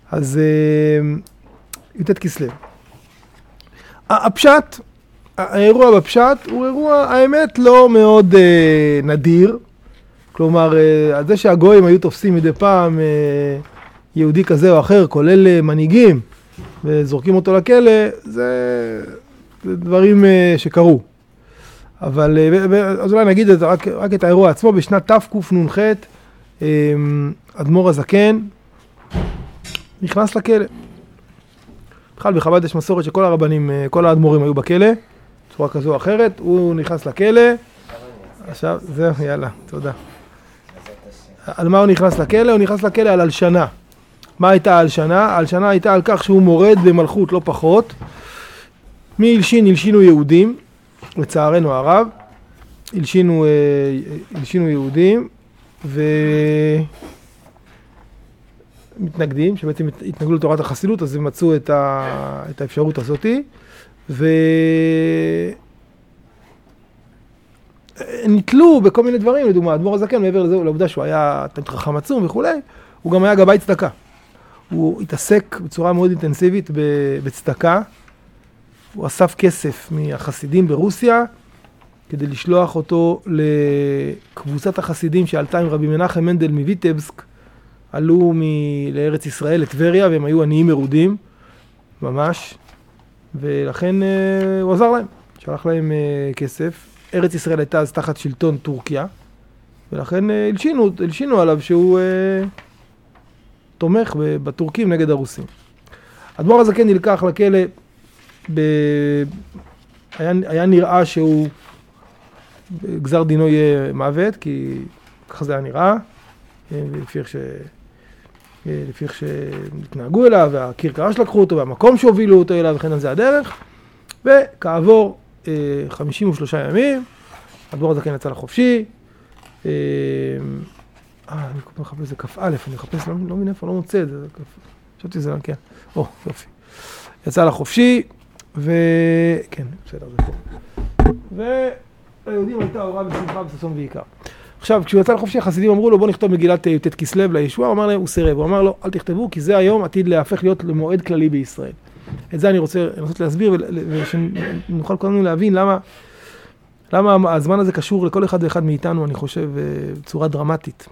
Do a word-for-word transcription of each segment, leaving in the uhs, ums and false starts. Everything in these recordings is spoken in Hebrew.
אז י"ט כסלו. הפשט, האירוע בפשט הוא אירוע, האמת, לא מאוד אה, נדיר. כלומר, אה, על זה שהגויים היו תופסים מדי פעם אה, יהודי כזה או אחר, כולל אה, מנהיגים, וזורקים אותו לכלא, זה, זה דברים אה, שקרו. אבל אה, אז אולי נגיד את, רק, רק את האירוע עצמו. בשנת תקנ"ח, אה, אדמו"ר הזקן נכנס לכלא. בכלל בחב"ד יש מסורת שכל הרבנים, כל האדמו"רים היו בכלא, בצורה כזו או אחרת, הוא נכנס לכלא. עכשיו, זהו, יאללה, תודה. על מה הוא נכנס לכלא? הוא נכנס לכלא על הלשנה. מה הייתה הלשנה? הלשנה הייתה על כך שהוא מורד במלכות, לא פחות. מי הלשין? הלשינו יהודים, לצערנו הרב. הלשינו, הלשינו יהודים, ו... מתנגדים, שבעצם התנגדו לתורת החסידות, אז הם מצאו את, ה... את האפשרות הזאת, ונתלו בכל מיני דברים, לדוגמה, אדמו"ר הזקן, מעבר לזה, לעובדה שהוא היה תלמיד חכם עצום וכו', הוא גם היה גבאי צדקה. הוא התעסק בצורה מאוד אינטנסיבית בצדקה, הוא אסף כסף מהחסידים ברוסיה, כדי לשלוח אותו לקבוצת החסידים שעלתה עם רבי מנחם מנדל מויטבסק, עלו מ- לארץ ישראל, לטבריה, והם היו עניים מרודים, ממש, ולכן אה, הוא עזר להם, שלח להם אה, כסף. ארץ ישראל הייתה אז תחת שלטון טורקיה, ולכן אה, הלשינו, הלשינו עליו שהוא אה, תומך בטורקים נגד הרוסים. אדמו"ר הזקן נלקח לכלא, ב... היה, היה נראה שהוא, גזר דינו יהיה מוות, כי ככה זה היה נראה, לפי איך ש... לפי איך שהתנהגו אליו, והכרכרה שלקחו אותו, והמקום שהובילו אותו אליו, וכן על זה הדרך. וכעבור אה, חמישים ושלושה ימים, אדמו"ר הזקן יצא לחופשי. אה, אני מחפש, זה כ"א, אני מחפש, לא, לא מבין איפה, לא מוצא את זה. חשבתי שזה, כן. או, יופי. יצא לחופשי, וכן, בסדר, זה פה. והיהודים הייתה הוראה בשמחה וששון ועיקר. עכשיו, כשהוא יצא לחופשי, החסידים אמרו לו, בוא נכתוב מגילת י"ט כסלו לישוע, הוא אמר להם, הוא סירב, הוא אמר לו, אל תכתבו, כי זה היום עתיד להפך להיות למועד כללי בישראל. את זה אני רוצה לנסות להסביר, ושנוכל כולנו להבין למה, למה הזמן הזה קשור לכל אחד ואחד מאיתנו, אני חושב, בצורה דרמטית.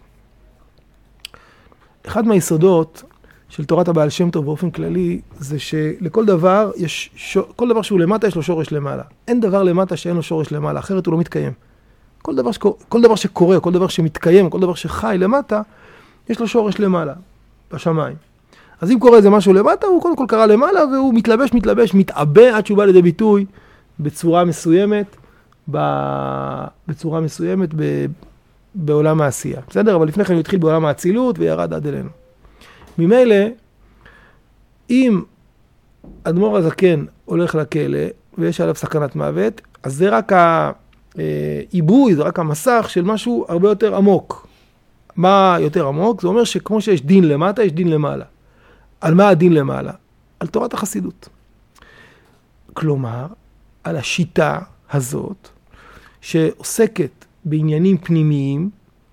אחד מהיסודות של תורת הבעל שם טוב באופן כללי, זה שלכל דבר, יש, כל דבר שהוא למטה, יש לו שורש למעלה. אין דבר למטה שאין לו שורש למעלה, אחרת הוא לא מתקיים. כל דבר, שקור, כל דבר שקורה, כל דבר שמתקיים, כל דבר שחי למטה, יש לו שורש למעלה, בשמיים. אז אם קורה איזה משהו למטה, הוא קודם כל קרה למעלה, והוא מתלבש, מתלבש, מתעבה עד שהוא בא לידי ביטוי בצורה מסוימת, בצורה מסוימת ב, בעולם העשייה. בסדר? אבל לפני כן הוא התחיל בעולם האצילות וירד עד אלינו. ממילא, אם אדמו"ר הזקן הולך לכלא, ויש עליו סכנת מוות, אז זה רק ה... עיבוי, זה רק המסך של משהו הרבה יותר עמוק. מה יותר עמוק? זה אומר שכמו שיש דין למטה, יש דין למעלה. על מה הדין למעלה? על תורת החסידות. כלומר, על השיטה הזאת, שעוסקת בעניינים פנימיים,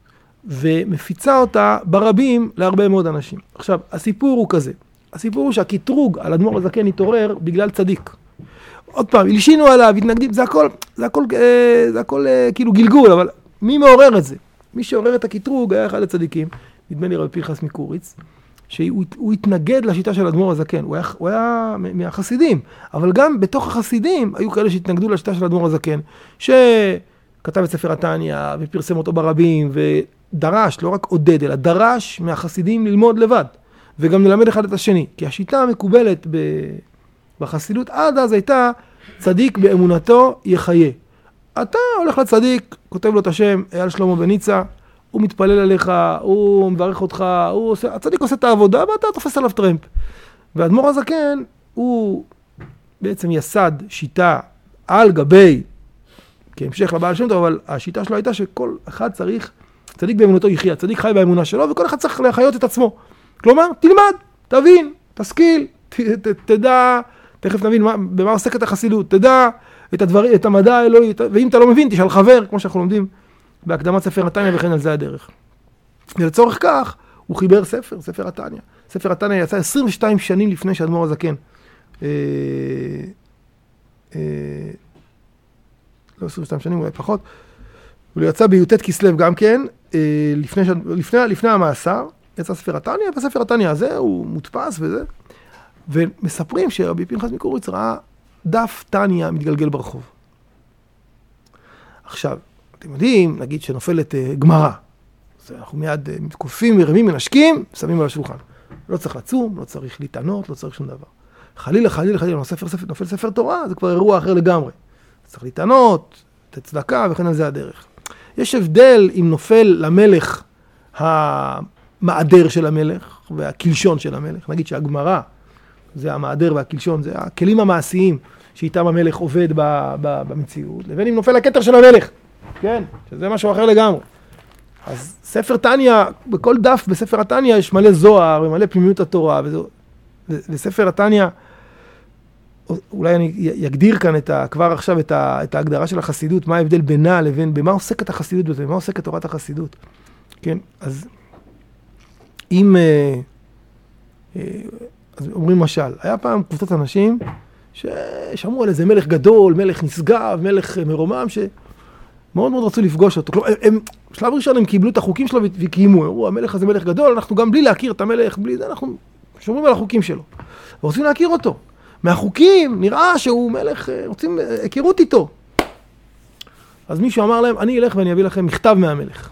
ומפיצה אותה ברבים להרבה מאוד אנשים. עכשיו, הסיפור הוא כזה. הסיפור הוא שהקטרוג על אדמו"ר הזקן התעורר בגלל צדיק. עוד פעם, הלשינו עליו, התנגדים, זה הכל, זה הכל, זה הכל כאילו גלגול, אבל מי מעורר את זה? מי שעורר את הקטרוג היה אחד הצדיקים, נדמה לי רבי פנחס מקוריץ, שהוא התנגד לשיטה של אדמו"ר הזקן, הוא היה, הוא היה מהחסידים, אבל גם בתוך החסידים היו כאלה שהתנגדו לשיטה של אדמו"ר הזקן, שכתב את ספר התניא ופרסם אותו ברבים, ודרש, לא רק עודד, אלא דרש מהחסידים ללמוד לבד, וגם ללמד אחד את השני, כי השיטה המקובלת ב... בחסידות עד אז הייתה צדיק באמונתו יחיה. אתה הולך לצדיק, כותב לו את השם, אייל שלמה בניצה, הוא מתפלל עליך, הוא מברך אותך, הוא עושה, הצדיק עושה את העבודה ואתה תופס עליו טרמפ. ואדמו"ר הזקן הוא בעצם יסד שיטה על גבי, כהמשך לבעל שם טוב, אבל השיטה שלו הייתה שכל אחד צריך, צדיק באמונתו יחיה, צדיק חי באמונה שלו, וכל אחד צריך לחיות את עצמו. כלומר, תלמד, תבין, תשכיל, ת, ת, תדע, תכף נבין מה, במה עוסקת החסידות, תדע את הדברים, את המדע האלוהי, ואם אתה לא מבין, תשאל חבר, כמו שאנחנו לומדים בהקדמת ספר התניא וכן על זה הדרך. ולצורך כך, הוא חיבר ספר, ספר התניא. ספר התניא יצא עשרים ושתיים שנים לפני שהאדמו"ר הזקן. אה, אה, לא עשרים ושתיים שנים, אולי פחות. הוא יצא בי"ט כסלו גם כן, אה, לפני, לפני, לפני המאסר, יצא ספר התניא, והספר התניא הזה הוא מודפס וזה. ומספרים שרבי פנחס מקוריץ ראה דף תניא מתגלגל ברחוב. עכשיו, אתם יודעים, נגיד שנופלת uh, גמרא. אז אנחנו מיד uh, מתכופים, מרימים, מנשקים, שמים על השולחן. לא צריך לצום, לא צריך להתענות, לא צריך שום דבר. חלילה, חלילה, חלילה, נופל ספר, נופל ספר תורה, זה כבר אירוע אחר לגמרי. צריך להתענות, לתת צדקה, וכן על זה הדרך. יש הבדל אם נופל למלך המעדר של המלך והקלשון של המלך. נגיד שהגמרא, זה המעדר והקלשון, זה הכלים המעשיים שאיתם המלך עובד ב, ב, במציאות, לבין אם נופל הכתר של המלך, כן, שזה משהו אחר לגמרי. אז ספר תניא, בכל דף בספר התניא יש מלא זוהר ומלא פנימיות התורה, וזו, וספר התניא, אולי אני יגדיר כאן את ה, כבר עכשיו את, ה, את ההגדרה של החסידות, מה ההבדל בינה לבין, במה עוסקת החסידות בזה, במה עוסקת תורת החסידות. כן, אז אם, אה, אה, אז אומרים משל, היה פעם קבוצות אנשים ששמעו על איזה מלך גדול, מלך נשגב, מלך מרומם, שמאוד מאוד רצו לפגוש אותו. כלומר, הם, בשלב ראשון הם קיבלו את החוקים שלו וקיימו, אמרו, המלך הזה מלך גדול, אנחנו גם בלי להכיר את המלך, בלי זה, אנחנו שומרים על החוקים שלו. ורוצים להכיר אותו. מהחוקים נראה שהוא מלך, רוצים הכירות איתו. אז מישהו אמר להם, אני אלך ואני אביא לכם מכתב מהמלך.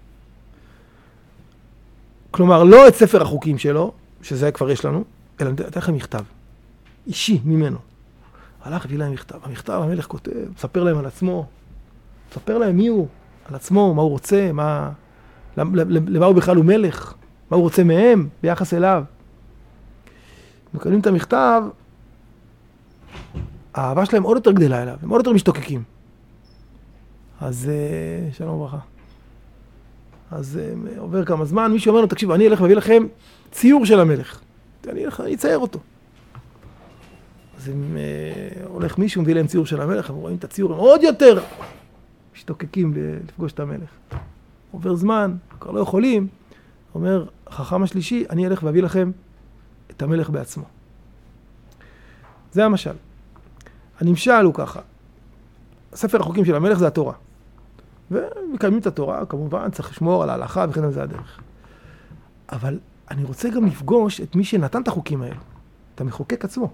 כלומר, לא את ספר החוקים שלו, שזה כבר יש לנו, אלא נתן לכם מכתב. אישי ממנו. הלך הביא להם מכתב. המכתב, המלך כותב, מספר להם על עצמו. מספר להם מי הוא, על עצמו, מה הוא רוצה, מה, למה הוא בכלל הוא מלך, מה הוא רוצה מהם, ביחס אליו. מקבלים את המכתב, האהבה שלהם עוד יותר גדלה אליו, הם עוד יותר משתוקקים. אז שלום וברכה. אז עובר כמה זמן, מישהו אומר לו, תקשיב, אני אלך ואביא לכם ציור של המלך. אני אלך, אני אצייר אותו. אז הם, אה, הולך מישהו, מביא להם ציור של המלך, הם רואים את הציור, הם עוד יותר משתוקקים לפגוש את המלך. עובר זמן, כבר לא יכולים, אומר, החכם השלישי, אני אלך ואביא לכם את המלך בעצמו. זה המשל. הנמשל הוא ככה, ספר החוקים של המלך זה התורה. ומקיימים את התורה, כמובן, צריך לשמור על ההלכה וכן על זה הדרך. אבל אני רוצה גם לפגוש את מי שנתן את החוקים האלה, את המחוקק עצמו.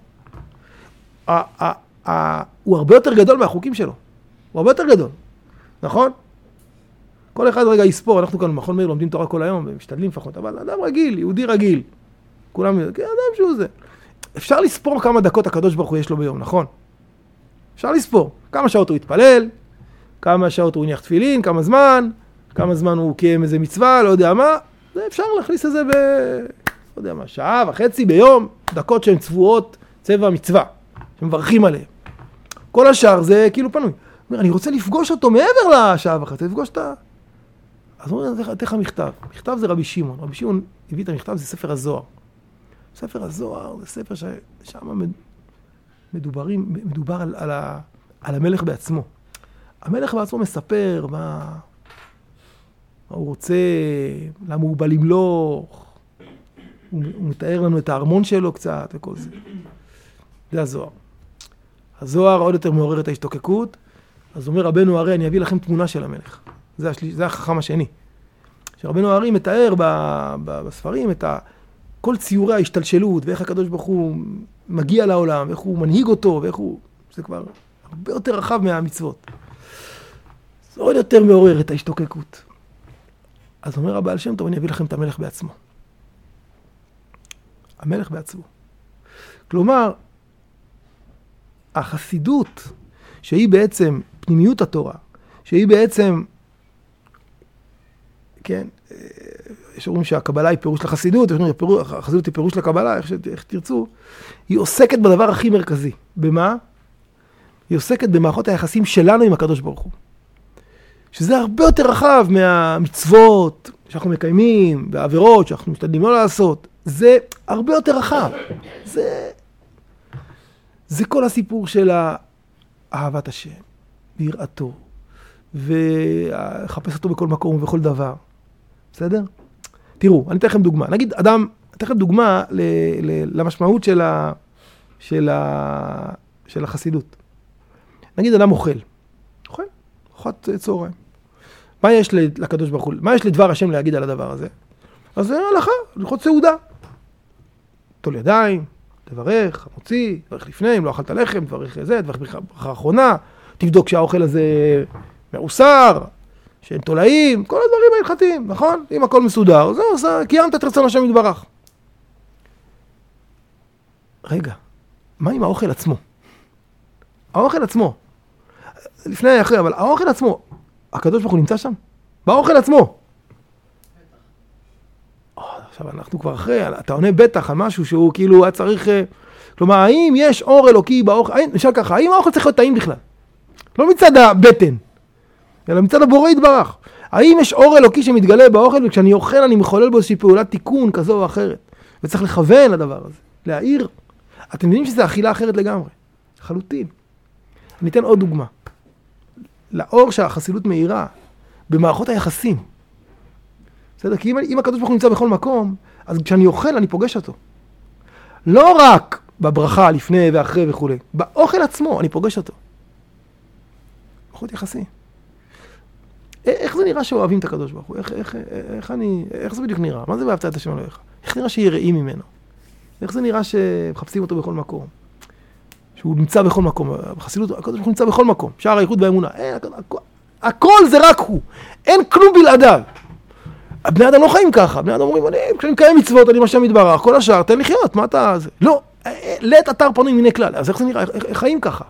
הוא הרבה יותר גדול מהחוקים שלו. הוא הרבה יותר גדול. נכון? כל אחד רגע יספור, אנחנו כאן במכון מאיר לומדים תורה כל היום, ומשתדלים לפחות, אבל אדם רגיל, יהודי רגיל. כולם יודעים, אדם שהוא זה. אפשר לספור כמה דקות הקדוש ברוך הוא יש לו ביום, נכון? אפשר לספור. כמה שעות הוא יתפלל, כמה שעות הוא הניח תפילין, כמה זמן, כמה זמן הוא קיים איזה מצווה, לא יודע מה. זה אפשר להכניס את זה ב... לא יודע מה, שעה וחצי ביום, דקות שהן צבועות, צבע מצווה, שמברכים עליהם. כל השאר זה כאילו פנוי. אומר, אני רוצה לפגוש אותו מעבר לשעה וחצי, לפגוש את ה... אז הוא אומר, תכף מכתב. מכתב זה רבי שמעון. רבי שמעון הביא את המכתב, זה ספר הזוהר. ספר הזוהר זה ספר ששם מדוברים, מדובר על, על, ה... על המלך בעצמו. המלך בעצמו מספר מה... מה הוא רוצה, למה הוא בא למלוך, הוא, הוא מתאר לנו את הארמון שלו קצת וכל זה. זה הזוהר. הזוהר עוד יותר מעורר את ההשתוקקות, אז אומר רבנו הרי אני אביא לכם תמונה של המלך. זה, השליש, זה החכם השני. שרבנו הרי מתאר ב, ב, בספרים את ה, כל ציורי ההשתלשלות, ואיך הקדוש ברוך הוא מגיע לעולם, ואיך הוא מנהיג אותו, ואיך הוא... זה כבר הרבה יותר רחב מהמצוות. זה עוד יותר מעורר את ההשתוקקות. אז אומר הבעל שם טוב, אני אביא לכם את המלך בעצמו. המלך בעצמו. כלומר, החסידות, שהיא בעצם פנימיות התורה, שהיא בעצם, כן, יש אומרים שהקבלה היא פירוש לחסידות, החסידות היא פירוש לקבלה, איך, איך תרצו, היא עוסקת בדבר הכי מרכזי. במה? היא עוסקת במערכות היחסים שלנו עם הקדוש ברוך הוא. שזה הרבה יותר רחב מהמצוות שאנחנו מקיימים, והעבירות שאנחנו משתדלים לא לעשות. זה הרבה יותר רחב. זה, זה כל הסיפור של אהבת השם, ויראתו, ולחפש אותו בכל מקום ובכל דבר. בסדר? תראו, אני אתן לכם דוגמה. נגיד, אדם, אתן לכם דוגמה ל, ל, למשמעות של, ה, של, ה, של החסידות. נגיד אדם אוכל, אוכל, אוכלת צהריים. מה יש לקדוש ברוך הוא? מה יש לדבר השם להגיד על הדבר הזה? אז זה הלכה, ללכות סעודה. תול ידיים, תברך, מוציא, תברך לפני, אם לא אכלת לחם, תברך זה, תברך ברכה האחרונה, תבדוק שהאוכל הזה מעוסר, שאין תולעים, כל הדברים ההלכתיים, נכון? אם הכל מסודר, זהו, זה, קיימת את רצון השם יתברך. רגע, מה עם האוכל עצמו? האוכל עצמו, לפני אחרי, אבל האוכל עצמו, הקדוש ברוך הוא נמצא שם? באוכל עצמו. עכשיו אנחנו כבר אחרי, אתה עונה בטח על משהו שהוא כאילו היה צריך, כלומר, האם יש אור אלוקי באוכל, נשאל ככה, האם האוכל צריך להיות טעים בכלל? לא מצד הבטן, אלא מצד הבורא יתברך. האם יש אור אלוקי שמתגלה באוכל, וכשאני אוכל אני מחולל בו איזושהי פעולת תיקון כזו או אחרת, וצריך לכוון לדבר הזה, להעיר. אתם יודעים שזה אכילה אחרת לגמרי, חלוטין. אני אתן עוד דוגמה. לאור שהחסידות מאירה, במערכות היחסים. בסדר? כי אם, אם הקדוש ברוך הוא נמצא בכל מקום, אז כשאני אוכל אני פוגש אותו. לא רק בברכה, לפני ואחרי וכו'. באוכל עצמו אני פוגש אותו. מערכות יחסים. איך זה נראה שאוהבים את הקדוש ברוך הוא? איך, איך, איך, אני, איך זה בדיוק נראה? מה זה ואהבת את השם אלוהיך? איך נראה שיראים ממנו? איך זה נראה שמחפשים אותו בכל מקום? שהוא נמצא בכל מקום. בחסידות, הקדוש ברוך הוא נמצא בכל מקום. שער הייחוד באמונה. אין, הכל, הכל זה רק הוא. אין כלום בלעדיו. הבני אדם לא חיים ככה. הבני אדם אומרים, אני, כשאני מקיים מצוות, אני משם מתברך, כל השאר, תן לחיות, מה אתה... זה? לא, לית אתר פונים מיני כלל. אז איך זה נראה? איך, איך חיים ככה?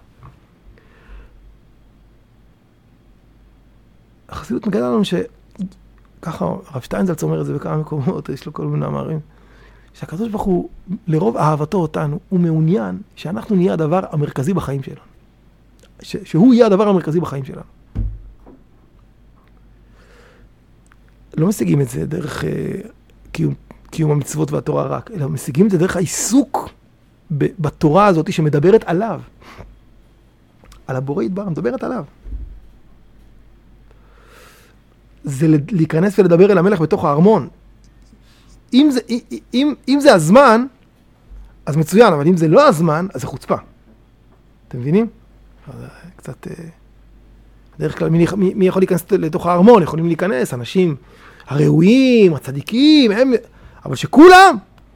החסידות מגלה לנו ש... ככה, הרב שטיינזלץ אומר את זה בכמה מקומות, יש לו כל מיני מאמרים, שהקדוש ברוך הוא, לרוב אהבתו אותנו, הוא מעוניין שאנחנו נהיה הדבר המרכזי בחיים שלנו. ש... שהוא יהיה הדבר המרכזי בחיים שלנו. לא משיגים את זה דרך אה, קיום, קיום המצוות והתורה רק, אלא משיגים את זה דרך העיסוק ב... בתורה הזאת שמדברת עליו. על הבורא יתברך, מדברת עליו. זה להיכנס ולדבר אל המלך בתוך הארמון. אם זה, אם, אם זה הזמן, אז מצוין, אבל אם זה לא הזמן, אז זה חוצפה. אתם מבינים? קצת... דרך כלל, מי, מי יכול להיכנס לתוך הארמון? יכולים להיכנס, אנשים הראויים, הצדיקים, הם... אבל שכולם...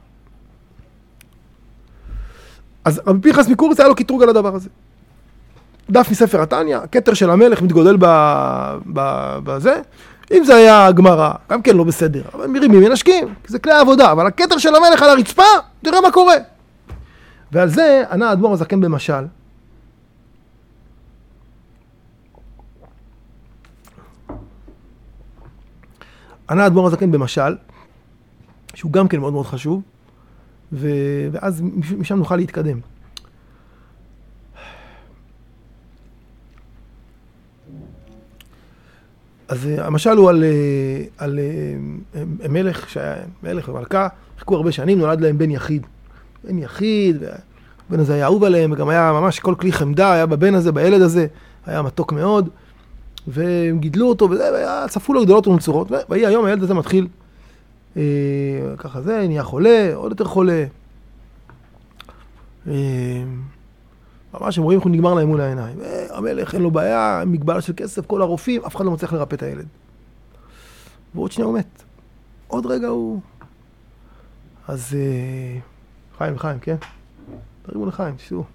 אז רבי פנחס מקוריץ היה לו קטרוג על הדבר הזה. דף מספר התניא, הכתר של המלך מתגודל בזה, אם זה היה גמרא, גם כן לא בסדר, אבל מרימים מנשקים, כי זה כלי העבודה, אבל הכתר של המלך על הרצפה, תראה מה קורה. ועל זה ענה האדמו"ר הזקן במשל, ענה האדמו"ר הזקן במשל, שהוא גם כן מאוד מאוד חשוב, ואז משם נוכל להתקדם. אז המשל הוא על, על מלך, שהיה מלך ומלכה, חיכו הרבה שנים, נולד להם בן יחיד. בן יחיד, והבן הזה היה אהוב עליהם, וגם היה ממש כל כלי חמדה, היה בבן הזה, בילד הזה, היה מתוק מאוד, והם גידלו אותו, והיה, צפו לו גדולות ונצורות, והיא היום הילד הזה מתחיל, אה, ככה זה, נהיה חולה, עוד יותר חולה. אה, ממש הם רואים איך הוא נגמר להם מול העיניים. המלך אין לו בעיה, מגבלה של כסף, כל הרופאים, אף אחד לא מצליח לרפא את הילד. ועוד שנייה הוא מת. עוד רגע הוא... אז... חיים, חיים, כן? תרימו לחיים, תשתו.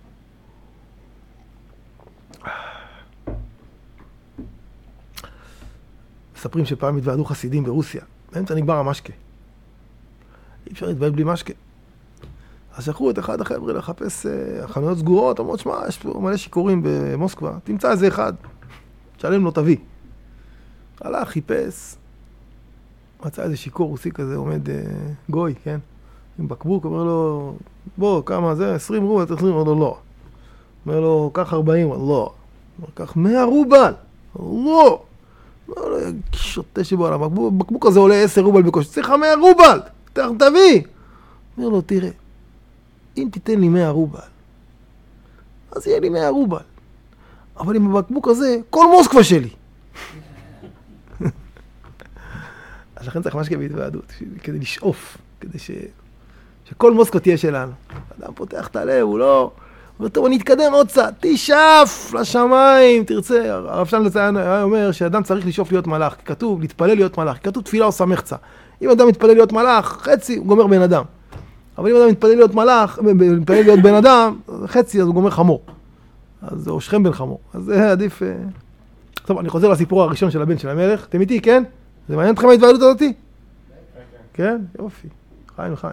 מספרים שפעם התוועדו חסידים ברוסיה. באמצע נגמר המשקה. אי אפשר להתוועד בלי משקה. אז שלחו את אחד החבר'ה לחפש uh, חנויות סגורות, אמרו, שמה, יש פה מלא שיקורים במוסקבה, תמצא איזה אחד, תשלם לו תביא. הלך, חיפש, מצא איזה שיקור רוסי כזה, עומד uh, גוי, כן? עם בקבוק, אומר לו, בוא, כמה זה, עשרים רובל, עשרים רובל, אומר לו, לא. אומר לו, קח ארבעים, לא. אומר, קח מאה רובל, לא. אומר לו, שוטה שבו על הבקבוק, בקבוק הזה עולה עשר רובל בקושי, צריך מאה רובל, תביא. אומר לו, תראה, אם תיתן לי מאה רובל, אז יהיה לי מאה רובל. אבל עם הבקבוק הזה, כל מוסקבה שלי. אז לכן צריך משקה בהתוועדות, כדי לשאוף. כדי ש... שכל מוסקו תהיה שלנו. אדם פותח את הלב, הוא לא... הוא אומר, טוב, אני אתקדם עוד קצת, תשאף לשמיים, תרצה. הרב שלנו לציין היה אומר שאדם צריך לשאוף להיות מלאך, כתוב להתפלל להיות מלאך, כתוב תפילה עושה מחצה. אם אדם מתפלל להיות מלאך, חצי, הוא גומר בן אדם. אבל אם אדם מתפלל להיות מלאך, מתפלל להיות בן אדם, חצי, אז הוא גומר חמור. אז זה שכם בן חמור. אז זה עדיף... טוב, אני חוזר לסיפור הראשון של הבן של המלך. אתם איתי, כן? זה מעניין אתכם ההתוועדות הזאתי? כן? יופי. חיים וחיים.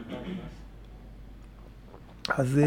אז...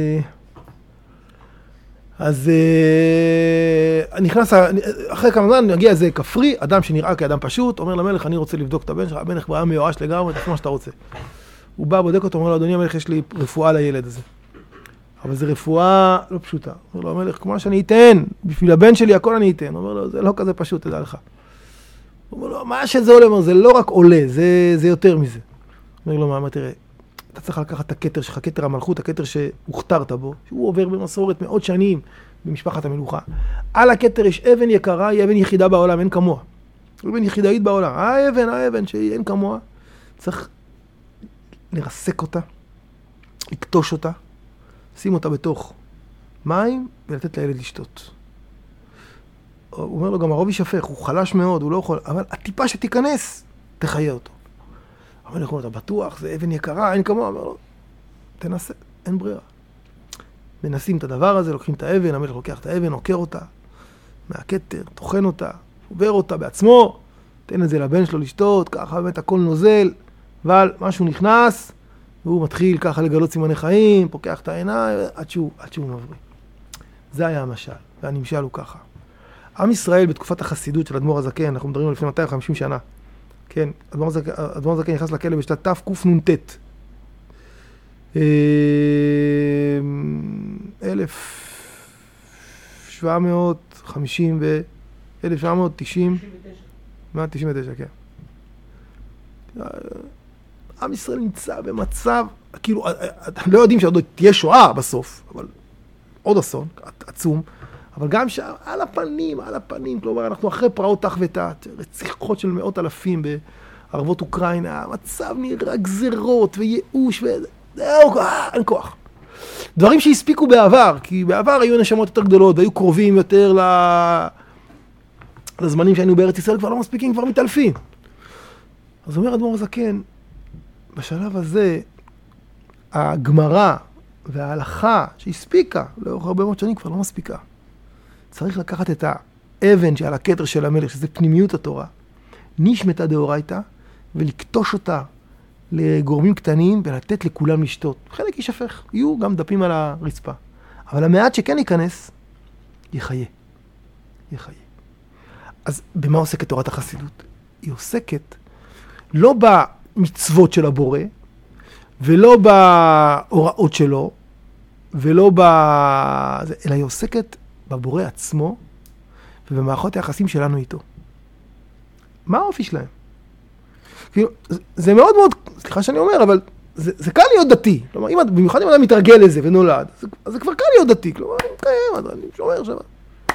אז... נכנס... אחרי כמה זמן נגיע איזה כפרי, אדם שנראה כאדם פשוט, אומר למלך, אני רוצה לבדוק את הבן שלך, המלך היה מיואש לגמרי, תעשה מה שאתה רוצה. הוא בא, בודק אותו, אומר לו, אדוני המלך, יש לי רפואה לילד הזה. אבל זו רפואה לא פשוטה. אומר לו, המלך, כמו שאני אתן, בשביל הבן שלי הכל אני אתן. אומר לו, זה לא כזה פשוט, תדע לך. אומר לו, מה שזה עולה? אומר, זה לא רק עולה, זה, זה יותר מזה. אומר לו, מה, תראה, אתה צריך לקחת את הכתר שלך, כתר המלכות, הכתר שהוכתרת בו, שהוא עובר במסורת מאות שנים במשפחת המלוכה. על הכתר יש אבן יקרה, היא אבן יחידה בעולם, אין כמוה. אבן יחידאית בעולם. האבן, האבן שאין כמוה. צריך לרסק אותה, לקטוש אותה, שים אותה בתוך מים ולתת לילד לשתות. הוא אומר לו, גם הרוב יישפך, הוא חלש מאוד, הוא לא יכול, אבל הטיפה שתיכנס, תחיה אותו. אבל אני אומר, אתה בטוח, זה אבן יקרה, אין כמוה. אומר לו, תנסה, אין ברירה. מנסים את הדבר הזה, לוקחים את האבן, המלך לוקח את האבן, עוקר אותה מהכתר, טוחן אותה, עובר אותה בעצמו, תן את זה לבן שלו לשתות, ככה באמת הכל נוזל, אבל משהו נכנס, והוא מתחיל ככה לגלות סימני חיים, פוקח את העיניים, עד שהוא, עד שהוא מבריא. זה היה המשל, והנמשל הוא ככה. עם ישראל בתקופת החסידות של אדמו"ר הזקן, אנחנו מדברים על לפני מאתיים וחמישים שנה, כן, אדמו"ר הזקן, אדמו"ר הזקן נכנס לכלא בשנת תקנ"ט. אלף שבע מאות חמישים ו... אלף שבע מאות תשעים... מאה תשעים ותשע, כן. עם ישראל נמצא במצב, כאילו, לא יודעים שעוד תהיה שואה בסוף, אבל עוד אסון, עצום, אבל גם שעל הפנים, על הפנים, כלומר, אנחנו אחרי פרעות תח ותת, רציחות של מאות אלפים בערבות אוקראינה, המצב נראה גזרות וייאוש וזה, זהו, אין כוח. דברים שהספיקו בעבר, כי בעבר היו נשמות יותר גדולות, והיו קרובים יותר לזמנים שהיינו בארץ ישראל, כבר לא מספיקים, כבר מתעלפים. אז אומר אדמו"ר הזקן, בשלב הזה, הגמרא וההלכה שהספיקה לאורך הרבה מאוד שנים כבר לא מספיקה. צריך לקחת את האבן שעל הכתר של המלך, שזה פנימיות התורה, נשמתה דאורייתא, ולקטוש אותה לגורמים קטנים ולתת לכולם לשתות. חלק יישפך, יהיו גם דפים על הרצפה. אבל המעט שכן ייכנס, יחיה. יחיה. אז במה עוסקת תורת החסידות? היא עוסקת לא במצוות של הבורא, ולא בהוראות שלו, ולא ב... אלא היא עוסקת בבורא עצמו, ובמערכות היחסים שלנו איתו. מה האופי שלהם? כאילו, זה מאוד מאוד, סליחה שאני אומר, אבל זה, זה קל להיות דתי. כלומר, אם, במיוחד אם אדם מתרגל לזה ונולד, זה, אז זה כבר קל להיות דתי. כלומר, אני מקיים, אני שומר שבת.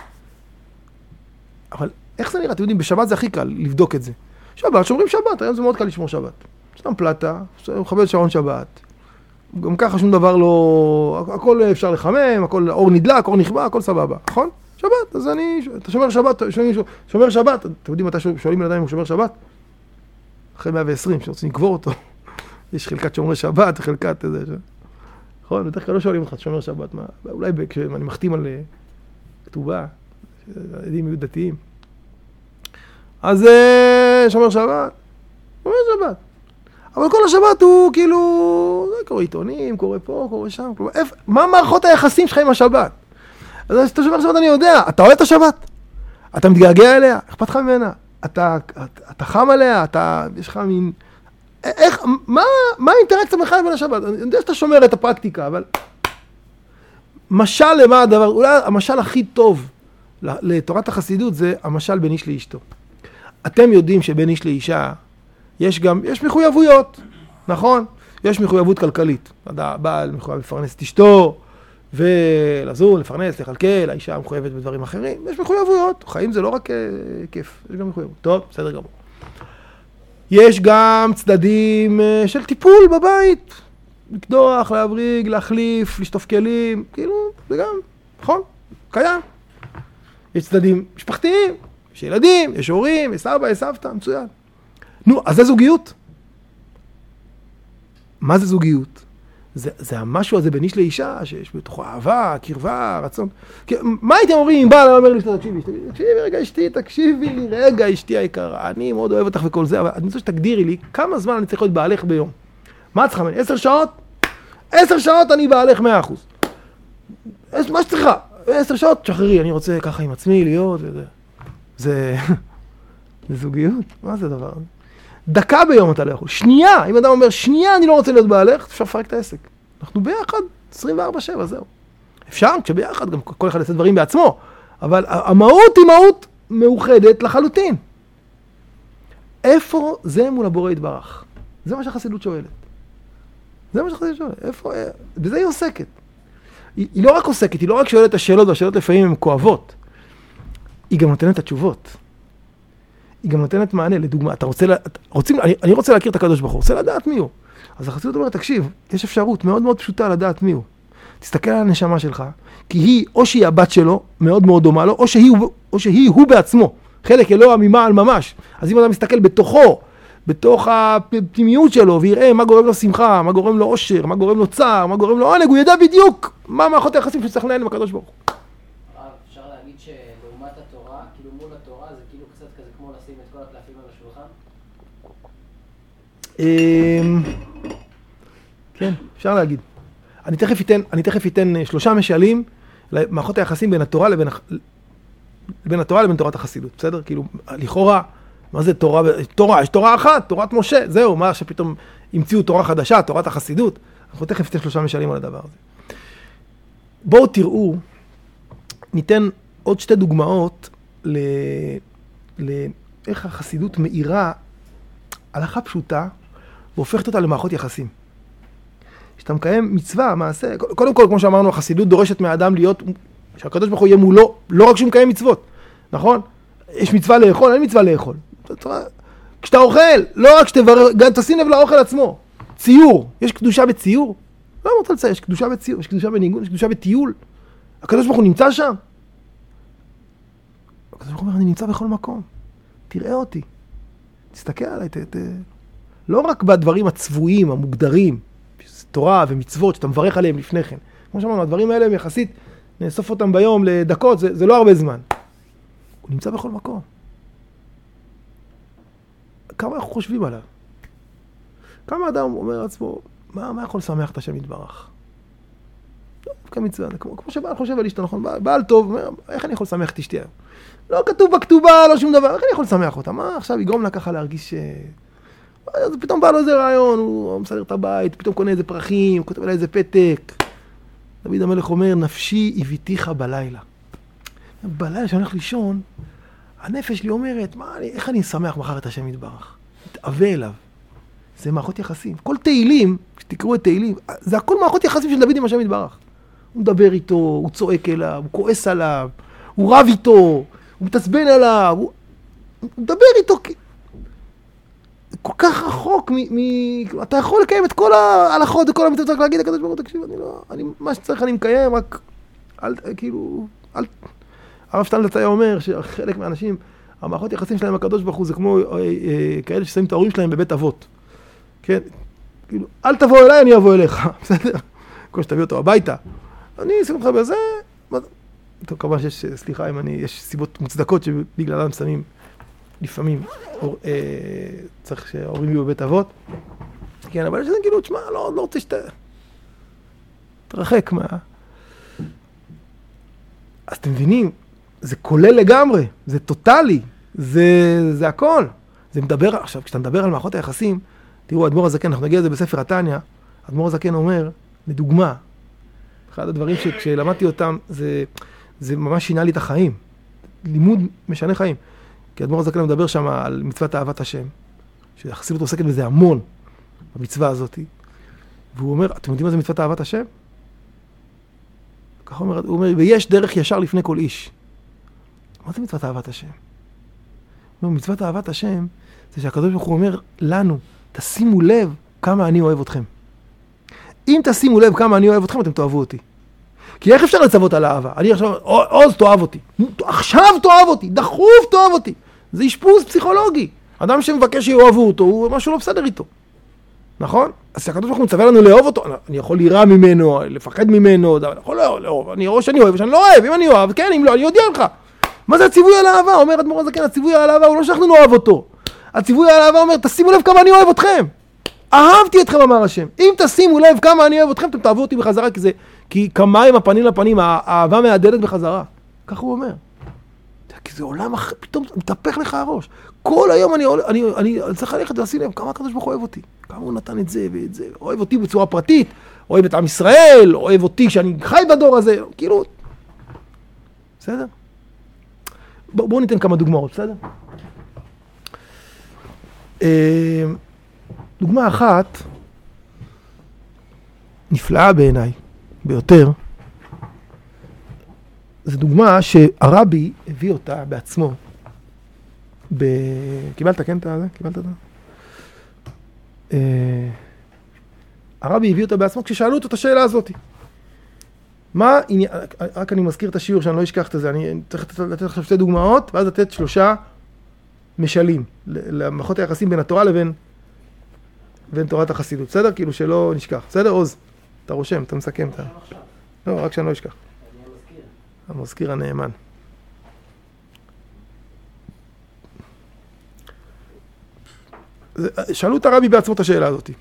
אבל איך זה נראה? אתם יודעים, בשבת זה הכי קל לבדוק את זה. שבת, שומרים שבת, היום זה מאוד קל לשמור שבת. סתם פלטה, מכבד שעון שבת. גם ככה שום דבר לא... הכל אפשר לחמם, הכל אור נדלק, אור נכבה, הכל סבבה. נכון? שבת, אז אני... אתה שומר שבת, שומר שבת. אתם יודעים, אתה שואלים ילדים אם הוא שומר שבת? אחרי מאה ועשרים, שרוצים לקבור אותו. יש חלקת שומרי שבת, חלקת איזה... נכון? בדרך כלל לא שואלים אותך, שומר שבת. מה? אולי כשאני מחתים על כתובה, ילדים יהיו דתיים. אז שומר שבת, שומר שבת. אבל כל השבת הוא כאילו, קורא עיתונים, קורא פה, קורא שם. כלומר, איפ, מה מערכות היחסים שלך עם השבת? אז אתה שומר שבת, אני יודע, אתה אוהב את השבת? אתה מתגעגע אליה? אכפת לך ממנה? אתה, אתה, אתה חם עליה? אתה, יש לך מין... איך, מה, מה האינטראקציה בינך לבין השבת? אני יודע שאתה שומר את הפרקטיקה, אבל... משל למה הדבר, אולי המשל הכי טוב לתורת החסידות זה המשל בין איש לאשתו. אתם יודעים שבין איש לאישה יש גם, יש מחויבויות, נכון? יש מחויבות כלכלית. הבעל מחויב לפרנס את אשתו, ולזור, לפרנס, לכלכל, האישה מחויבת בדברים אחרים. יש מחויבויות, חיים זה לא רק כיף, יש גם מחויבות. טוב, בסדר גמור. יש גם צדדים של טיפול בבית, לקדוח, להבריג, להחליף, לשטוף כלים, כאילו, זה גם, נכון, קיים. יש צדדים משפחתיים, יש ילדים, יש הורים, יש סבא, יש סבתא, מצוין. נו, אז זה זוגיות. מה זה זוגיות? זה, זה המשהו הזה בין איש לאישה, שיש בתוכו אהבה, קרבה, רצון. מה הייתם אומרים אם בעל אומר לי, תקשיבי, תקשיבי רגע אשתי, תקשיבי לי רגע אשתי היקרה, אני מאוד אוהב אותך וכל זה, אבל אני רוצה שתגדירי לי כמה זמן אני צריך להיות בעלך ביום. מה צריכה ממני? עשר שעות? עשר שעות אני בעלך מאה אחוז. מה שצריכה? עשר שעות, שחררי, אני רוצה ככה עם עצמי להיות וזה. זה... זה זוגיות? מה זה הדבר הזה? דקה ביום אתה לא יכול. שנייה, אם אדם אומר, שנייה אני לא רוצה להיות בעלך, אפשר לפרק את העסק. אנחנו ביחד, עשרים וארבע שבע, זהו. אפשר, כשביחד, גם כל אחד יעשה דברים בעצמו. אבל המהות היא מהות מאוחדת לחלוטין. איפה זה מול הבורא יתברך? זה מה שהחסידות שואלת. זה מה שהחסידות שואלת. איפה... בזה היא עוסקת. היא, היא לא רק עוסקת, היא לא רק שואלת את השאלות, והשאלות לפעמים הן כואבות. היא גם נותנת את התשובות. היא גם נותנת מענה, לדוגמה, אתה רוצה, רוצים, אני, אני רוצה להכיר את הקדוש ברוך הוא, רוצה לדעת מי הוא. אז החסידות אומרת, תקשיב, יש אפשרות מאוד מאוד פשוטה לדעת מי הוא. תסתכל על הנשמה שלך, כי היא, או שהיא הבת שלו, מאוד מאוד דומה לו, או שהיא, או שהיא הוא בעצמו, חלק אלוה ממעל ממש. אז אם אתה מסתכל בתוכו, בתוך הפנימיות שלו, ויראה מה גורם לו שמחה, מה גורם לו עושר, מה גורם לו צער, מה גורם לו עונג, הוא ידע בדיוק מה מערכות היחסים שצריך לנהל עם הקדוש ברוך הוא. אפשר להגיד שלעומת התורה, כאילו מול התורה, זה כאילו קצת כזה כמו לשים את כל הקלפים על השולחן? כן, אפשר להגיד. אני תכף אתן, אני תכף אתן שלושה משלים למערכות היחסים בין התורה לבין, בין התורה לבין תורת החסידות, בסדר? כאילו, לכאורה, מה זה תורה? תורה, יש תורה אחת, תורת משה, זהו, מה שפתאום המציאו תורה חדשה, תורת החסידות. אנחנו תכף אתן שלושה משלים על הדבר הזה. בואו תראו, ניתן עוד שתי דוגמאות ל... לאיך החסידות מאירה הלכה פשוטה והופכת אותה למערכות יחסים. כשאתה מקיים מצווה, מעשה, קודם כל, כמו שאמרנו, החסידות דורשת מהאדם להיות, שהקדוש ברוך הוא יהיה מולו, לא רק שהוא מקיים מצוות, נכון? יש מצווה לאכול, אין מצווה לאכול. כשאתה אוכל, לא רק שתברר, גם תשים לב לאוכל עצמו. ציור, יש קדושה בציור? לא אמרת לצייר, יש קדושה בציור, יש קדושה בניגון, יש קדושה בטיול. הקדוש ברוך הוא נמצא שם. הקדוש ברוך הוא אומר, אני נמצא בכל מקום. תראה אותי. תסתכל עליי, ת, ת... לא רק בדברים הצבועים, המוגדרים, תורה ומצוות, שאתה מברך עליהם לפני כן. כמו שאמרנו, הדברים האלה הם יחסית, נאסוף אותם ביום לדקות, זה, זה לא הרבה זמן. הוא נמצא בכל מקום. כמה אנחנו חושבים עליו? כמה אדם אומר לעצמו, מה, מה יכול לשמח את השם יתברך? לא, כמצווה, כמו, כמו שבעל חושב על אשתו, נכון? בעל טוב, אומר, איך אני יכול לשמח את אשתי היום? לא כתוב בכתובה, לא שום דבר, איך אני יכול לשמח אותה? מה עכשיו יגרום לה ככה להרגיש ש... אז פתאום בא לו איזה רעיון, הוא מסדר את הבית, פתאום קונה איזה פרחים, כותב עליי איזה פתק. דוד המלך אומר, נפשי הביתיך בלילה. בלילה שאני הולך לישון, הנפש שלי אומרת, מה, איך אני אשמח מחר את השם יתברך? מתאווה אליו. זה מערכות יחסים. כל תהילים, כשתקראו את תהילים, זה הכל מערכות יחסים של דוד עם השם יתברך. הוא מדבר איתו, הוא צועק אליו, הוא כועס עליו, הוא רב איתו, הוא מתעצבן עליו, הוא, הוא מדבר איתו. כל כך רחוק מ... מ... אתה יכול לקיים את כל ההלכות וכל המצוות, צריך להגיד, הקדוש ברוך הוא, תקשיב, אני לא... אני, מה שצריך אני מקיים, רק... אל... כאילו... אל... הרב שטיינזלץ אומר שחלק מהאנשים, המערכות יחסים שלהם הקדוש ברוך הוא זה כמו אה, אה, כאלה ששמים את ההורים שלהם בבית אבות. כן? כאילו, אל תבוא אליי, אני אבוא אליך. בסדר? כמו שתביא אותו הביתה. אני אשים אותך בזה... טוב, כמובן שיש, סליחה אם אני... יש סיבות מוצדקות שבגללם שמים לפעמים אור, אה, צריך שההורים יהיו בבית אבות. כן, אבל יש לזה כאילו, תשמע, לא, לא רוצה שת... תרחק מה... אז אתם מבינים, זה כולל לגמרי, זה טוטלי, זה, זה הכל. זה מדבר, עכשיו, כשאתה מדבר על מערכות היחסים, תראו, אדמו"ר הזקן, אנחנו נגיע לזה בספר התניא, אדמו"ר הזקן אומר, לדוגמה, אחד הדברים שכשלמדתי אותם, זה, זה ממש שינה לי את החיים. לימוד משנה חיים. כי אדמו"ר הזקן מדבר שם על מצוות אהבת השם, שהחסידות עוסקת בזה המון, במצווה הזאת. והוא אומר, אתם יודעים מה זה מצוות אהבת השם? ככה אומר, הוא אומר, ויש דרך ישר לפני כל איש. מה זה מצוות אהבת השם? אומר, מצוות אהבת השם זה שהקדוש ברוך הוא אומר לנו, תשימו לב כמה אני אוהב אתכם. אם תשימו לב כמה אני אוהב אתכם, אתם תאהבו אותי. כי איך אפשר לצוות על אהבה? אני עכשיו, עוז תאהב אותי. עכשיו תאהב אותי, דחוף תאהב אותי. זה אשפוז פסיכולוגי. אדם שמבקש שיאהבו אותו, הוא משהו לא בסדר איתו. נכון? אז הקדוש ברוך הוא מצווה לנו לאהוב אותו. אני יכול לירא ממנו, לפחד ממנו, אני יכול לאהוב. אני רואה שאני אוהב, שאני לא אוהב. אם אני אוהב, כן, אם לא, אני יודע לך. מה זה הציווי על אהבה? אומר אדמו"ר הזקן, הציווי על אהבה הוא לא שאנחנו נאהב אותו. הציווי על אהבה אומר, תשימו לב כמה אני אוהב אתכם. אהבתי אתכם, אמר השם. אם תשימו לב כמה אני אוהב אתכם, אתם תאהבו אותי בחזרה, כי זה, כי כמיים הפנים לפנים, האהבה מהדהדת בחזרה. כך הוא אומר. כי זה עולם אחר, פתאום מתהפך לך הראש. כל היום אני, אני, אני, אני צריך ללכת ולשים לב כמה הקדוש ברוך הוא אוהב אותי. כמה הוא נתן את זה ואת זה. אוהב אותי בצורה פרטית, אוהב את עם ישראל, אוהב אותי שאני חי בדור הזה. כאילו, בסדר? בואו בוא ניתן כמה דוגמאות, בסדר? דוגמה אחת, נפלאה בעיניי, ביותר, זו דוגמה שהרבי הביא אותה בעצמו. ב... קיבלת, כן, את זה? קיבלת את זה? הרבי הביא אותה בעצמו כששאלו אותו את השאלה הזאת. מה, רק אני מזכיר את השיעור שאני לא אשכח את זה, אני צריך לתת עכשיו שתי דוגמאות, ואז לתת שלושה משלים למערכות היחסים בין התורה לבין בין תורת החסידות, בסדר? כאילו שלא נשכח, בסדר? עוז, אתה רושם, אתה מסכם את ה... לא, רק שאני לא אשכח. המזכיר הנאמן. שאלו את הרבי בעצמו את השאלה הזאת.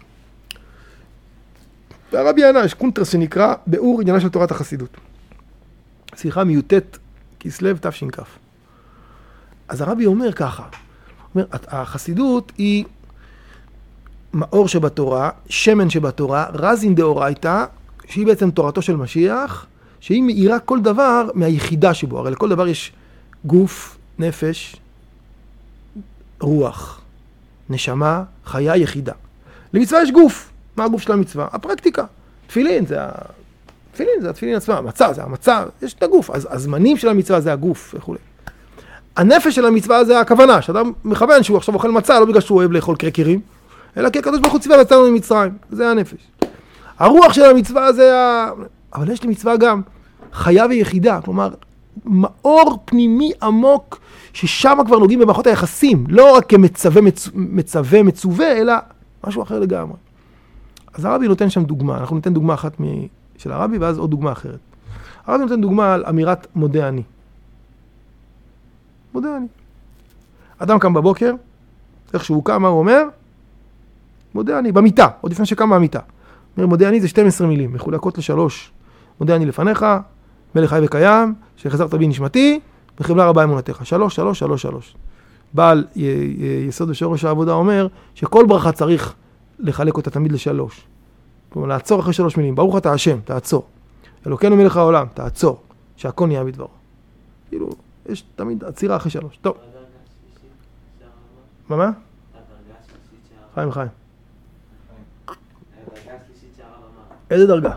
והרבי ענה, יש קונטרס שנקרא באור עניינה של תורת החסידות. שיחה מיוטט כסלו תש"כ. אז הרבי אומר ככה, אומר, החסידות היא מאור שבתורה, שמן שבתורה, רזין דאורייתא, שהיא בעצם תורתו של משיח, שהיא מאירה כל דבר מהיחידה שבו. הרי לכל דבר יש גוף, נפש, רוח, נשמה, חיה, יחידה. למצווה יש גוף. מה הגוף של המצווה? הפרקטיקה. תפילין זה ה... תפילין זה התפילין עצמה. המצה זה המצה. יש את הגוף. אז הזמנים של המצווה זה הגוף וכו'. הנפש של המצווה זה הכוונה. שאדם מכוון שהוא עכשיו אוכל מצה, לא בגלל שהוא אוהב לאכול קרקרים, אלא כי הקדוש ברוך הוא ציווה ויצאנו ממצרים. זה הנפש. הרוח של המצווה זה ה... אבל יש למצווה גם חיה ויחידה. כלומר, מאור פנימי עמוק, ששם כבר נוגעים במערכות היחסים. לא רק כמצווה מצווה מצווה, אלא משהו אחר לגמרי. אז הרבי נותן שם דוגמה. אנחנו ניתן דוגמה אחת של הרבי, ואז עוד דוגמה אחרת. הרבי נותן דוגמה על אמירת מודה אני. מודה אני. אדם קם בבוקר, איך שהוא קם, מה הוא אומר? מודה אני, במיטה, עוד לפני שקם מהמיטה. אומר, מודה אני זה שתים עשרה מילים, מחולקות לשלוש. מודה אני לפניך, מלך חי וקיים, שחזרת בי נשמתי, וחבלה רבה אמונתך. שלוש, שלוש, שלוש, שלוש. בעל י- י- יסוד ושורש העבודה אומר, שכל ברכה צריך לחלק אותה תמיד לשלוש. כלומר, לעצור אחרי שלוש מילים. ברוך אתה השם, תעצור. אלוקינו מלך העולם, תעצור. שהכל נהיה בדברו. כאילו, יש תמיד עצירה אחרי שלוש. טוב. מה מה? חיים, חיים. איזה דרגה?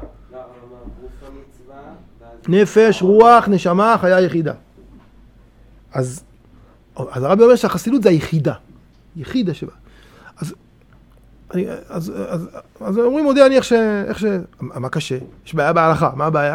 נפש, רוח, נשמה, חיה יחידה. אז, אז הרבי אומר שהחסידות זה היחידה. יחידה שבה. אז, אני, אז, אז, אז אומרים מודה אני איך ש... איך ש... מה קשה? יש בעיה בהלכה, מה הבעיה?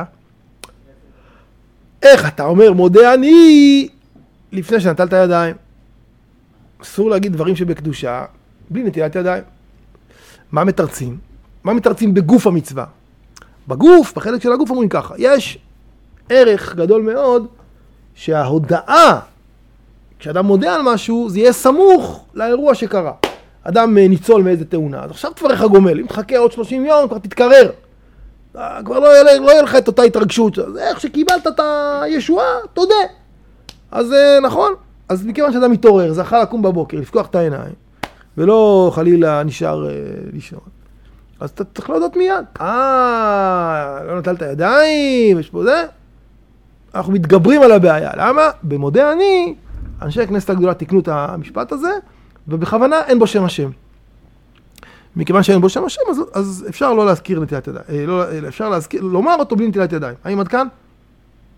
איך אתה אומר מודה אני לפני שנטלת ידיים? אסור להגיד דברים שבקדושה בלי נטילת ידיים. מה מתרצים? מה מתרצים בגוף המצווה? בגוף, בחלק של הגוף אומרים ככה, יש ערך גדול מאוד שההודעה, כשאדם מודה על משהו, זה יהיה סמוך לאירוע שקרה. אדם ניצול מאיזה תאונה, אז עכשיו תברך הגומל, אם תחכה עוד שלושים יום, כבר תתקרר. כבר לא יהיה, לא יהיה לך את אותה התרגשות. אז איך שקיבלת את הישועה, תודה. אז נכון, אז מכיוון שאדם מתעורר, זכה לקום בבוקר, לפקוח את העיניים, ולא חלילה נשאר לישון. אז אתה צריך להודות מיד. אה, לא נטלת ידיים, יש פה זה. אנחנו מתגברים על הבעיה. למה? במודה אני, אנשי הכנסת הגדולה תקנו את המשפט הזה, ובכוונה אין בו שם השם. מכיוון שאין בו שם השם, אז, אז אפשר לא להזכיר נטילת ידיים. לא, אפשר להזכיר, לומר אותו בלי נטילת ידיים. האם עד כאן?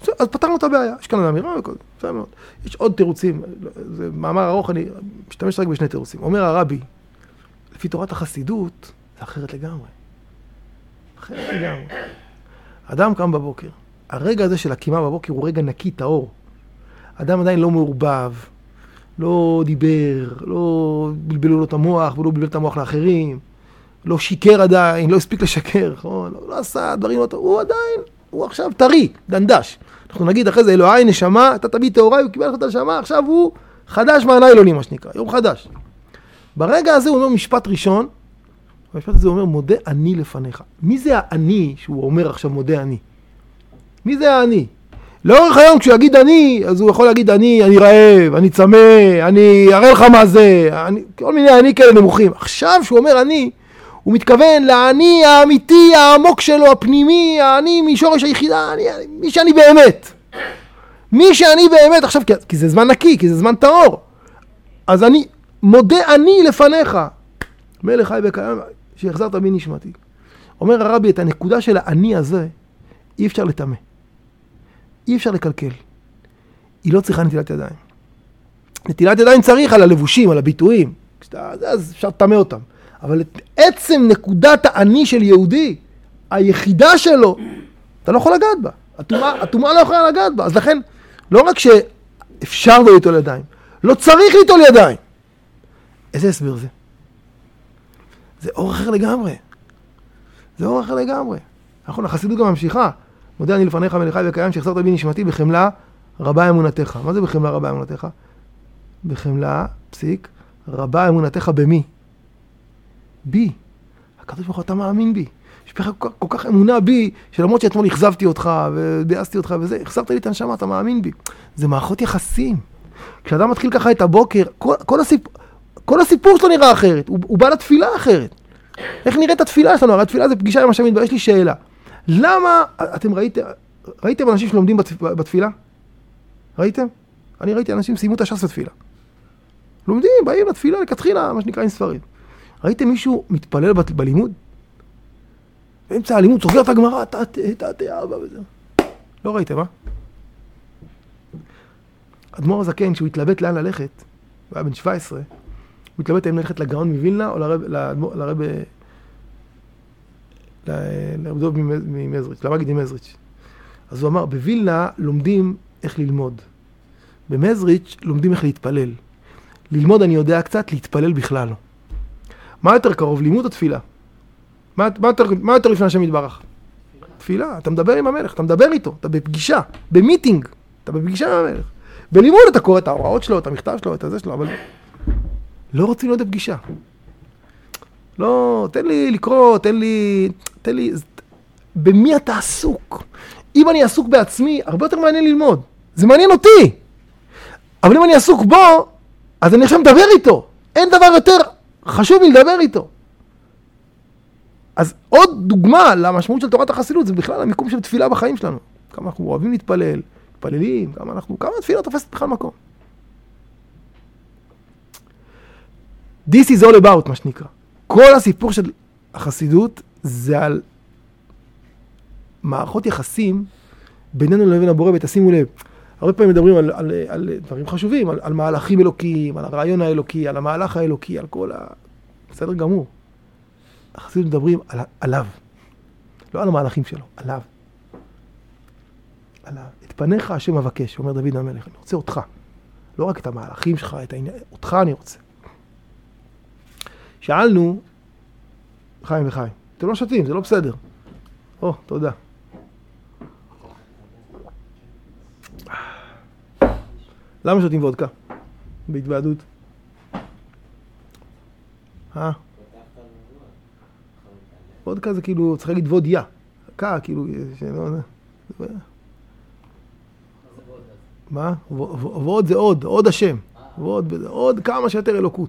אז פתרנו את הבעיה, יש כאן אמירה וכל זה, מאוד. יש עוד תירוצים, זה מאמר ארוך, אני משתמש רק בשני תירוצים. אומר הרבי, לפי תורת החסידות, זה אחרת לגמרי. אחרת לגמרי. אדם קם בבוקר, הרגע הזה של הקימה בבוקר הוא רגע נקי, טהור. אדם עדיין לא מעורבב, לא דיבר, לא בלבלו לו את המוח, ולא בלבל את המוח לאחרים, לא שיקר עדיין, לא הספיק לשקר, לא, לא עשה דברים, הוא עדיין, הוא עכשיו טרי, דנדש. אנחנו נגיד אחרי זה, אלוהי נשמה, אתה תביא תאורי, הוא קיבל לך את הנשמה, עכשיו הוא חדש מהניילונים, מה שנקרא, יום חדש. ברגע הזה הוא אומר משפט ראשון, המשפט הזה הוא אומר, מודה אני לפניך. מי זה האני שהוא אומר עכשיו מודה אני? מי זה האני? לאורך היום כשהוא יגיד אני, אז הוא יכול להגיד אני, אני רעב, אני צמא, אני אראה לך מה זה, אני, כל מיני אני כאלה נמוכים. עכשיו שהוא אומר אני, הוא מתכוון לאני האמיתי, העמוק שלו, הפנימי, האני משורש היחידה, אני, מי שאני באמת. מי שאני באמת, עכשיו, כי, כי זה זמן נקי, כי זה זמן טהור. אז אני מודה אני לפניך. מלך חי וקיים, שהחזרת בי נשמתי. אומר הרבי, את הנקודה של האני הזה, אי אפשר לטמא. אי אפשר לקלקל. היא לא צריכה נטילת ידיים. נטילת ידיים צריך על הלבושים, על הביטויים. אז אפשר לטמא אותם. אבל את עצם נקודת האני של יהודי, היחידה שלו, אתה לא יכול לגעת בה. התאומה לא יכולה לגעת בה. אז לכן, לא רק שאפשר לו ליטול ידיים, לא צריך ליטול ידיים. איזה הסבר זה? זה אור אחר לגמרי. זה אור אחר לגמרי. נכון, החסידות גם ממשיכה. מודה אני לפניך מלך חי וקיים שהחזרת בי נשמתי בחמלה רבה אמונתך. מה זה בחמלה רבה אמונתך? בחמלה, פסיק, רבה אמונתך במי? בי. הקדוש ברוך הוא, אתה מאמין בי. יש לך כל, כל כך אמונה בי, שלמרות שאתמול הכזבתי אותך וביאסתי אותך וזה, החזרת לי את הנשמה, אתה מאמין בי. זה מערכות יחסים. כשאדם מתחיל ככה את הבוקר, כל, כל, הסיפ, כל הסיפור שלו נראה אחרת. הוא, הוא בא לתפילה אחרת. איך נראית התפילה שלנו? הרי התפילה זה פגישה עם השם יתברך. יש לי שאלה. למה, אתם ראיתם, ראיתם אנשים שלומדים בתפילה? ראיתם? אני ראיתי אנשים סיימו את הש"ס בתפילה. לומדים, באים לתפילה, לכתחילה, מה שנקרא עם ספרים. ראיתם מישהו מתפלל ב- בלימוד? באמצע הלימוד, סוגר את הגמרא, תתה, תתה, אבא וזה. לא ראיתם, אה? אדמו"ר הזקן, שהוא התלבט לאן ללכת, הוא היה בן שבע עשרה, הוא התלבט האם ללכת לגאון מווילנה או לרב, לרב, לרב, לרב דוב ממזריץ', למגיד ממזריץ'. אז הוא אמר, בווילנה לומדים איך ללמוד. במזריץ' לומדים איך להתפלל. ללמוד אני יודע קצת, להתפלל בכלל לא. מה יותר קרוב, לימוד או תפילה? מה, מה, יותר, מה יותר לפני השם יתברך? תפילה. תפילה, אתה מדבר עם המלך, אתה מדבר איתו, אתה בפגישה, במיטינג, אתה בפגישה עם המלך. בלימוד אתה קורא את ההוראות שלו, את המכתב שלו, את הזה שלו, אבל לא רוצים להיות בפגישה. לא, תן לי לקרוא, תן לי, תן לי, במי אתה עסוק? אם אני עסוק בעצמי, הרבה יותר מעניין ללמוד. זה מעניין אותי. אבל אם אני עסוק בו, אז אני עכשיו מדבר איתו. אין דבר יותר חשוב לי לדבר איתו. אז עוד דוגמה למשמעות של תורת החסידות, זה בכלל המיקום של תפילה בחיים שלנו. כמה אנחנו אוהבים להתפלל, מתפללים, כמה אנחנו, כמה התפילה תופסת בכלל מקום. This is all about, מה שנקרא. כל הסיפור של החסידות זה על מערכות יחסים בינינו לבין הבורא, ותשימו לב. הרבה פעמים מדברים על, על, על דברים חשובים, על, על מהלכים אלוקיים, על הרעיון האלוקי, על המהלך האלוקי, על כל ה... בסדר גמור. החסידות מדברים על, עליו. לא על המהלכים שלו, עליו. עליו. את פניך השם מבקש, אומר דוד המלך, אני רוצה אותך. לא רק את המהלכים שלך, את העניין, אותך אני רוצה. שאלנו, חיים וחיים, אתם לא שותים, זה לא בסדר. או, תודה. למה שותים וודקה? בהתוועדות. אה? וודקה זה כאילו, צריך להגיד וודיה. קה, כאילו, שלא... מה? ווד זה עוד, עוד השם. ווד, עוד כמה שיותר אלוקות.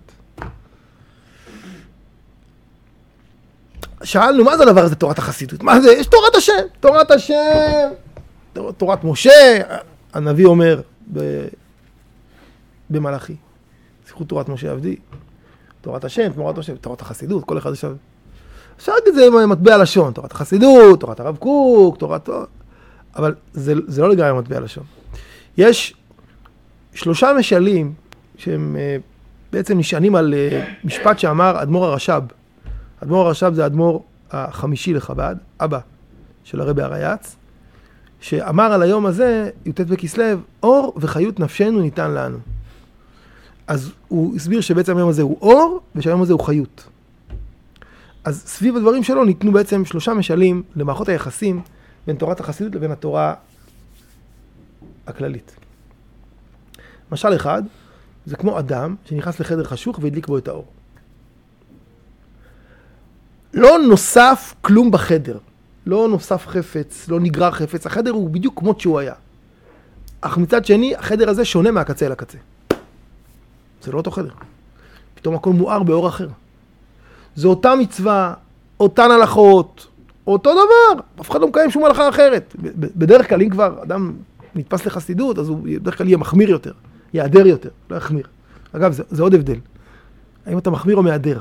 שאלנו, מה זה הדבר הזה, תורת החסידות? מה זה? יש תורת השם. תורת השם. תורת משה. הנביא אומר ב... במלאכי. זכות תורת משה עבדי. תורת השם, תורת השם, תורת החסידות, כל אחד יש... אפשר להגיד את זה עם מטבע לשון. תורת החסידות, תורת הרב קוק, תורת... אבל זה, זה לא לגמרי מטבע לשון. יש שלושה משלים שהם uh, בעצם נשענים על uh, משפט שאמר אדמו"ר הרש"ב. אדמו"ר הרש"ב זה אדמו"ר החמישי לחב"ד, אבא של הרבי הריי"צ, שאמר על היום הזה, י"ט בכסלו, אור וחיות נפשנו ניתן לנו. אז הוא הסביר שבעצם היום הזה הוא אור, ושהיום הזה הוא חיות. אז סביב הדברים שלו ניתנו בעצם שלושה משלים למערכות היחסים בין תורת החסידות לבין התורה הכללית. משל אחד, זה כמו אדם שנכנס לחדר חשוך והדליק בו את האור. לא נוסף כלום בחדר, לא נוסף חפץ, לא נגרר חפץ, החדר הוא בדיוק כמו שהוא היה. אך מצד שני, החדר הזה שונה מהקצה אל הקצה. זה לא אותו חדר. פתאום הכל מואר באור אחר. זו אותה מצווה, אותן הלכות, אותו דבר. אף אחד לא מקיים שום הלכה אחרת. בדרך כלל, אם כבר אדם נתפס לחסידות, אז הוא בדרך כלל יהיה מחמיר יותר, יעדר יותר, לא יחמיר. אגב, זה, זה עוד הבדל. האם אתה מחמיר או מעדר?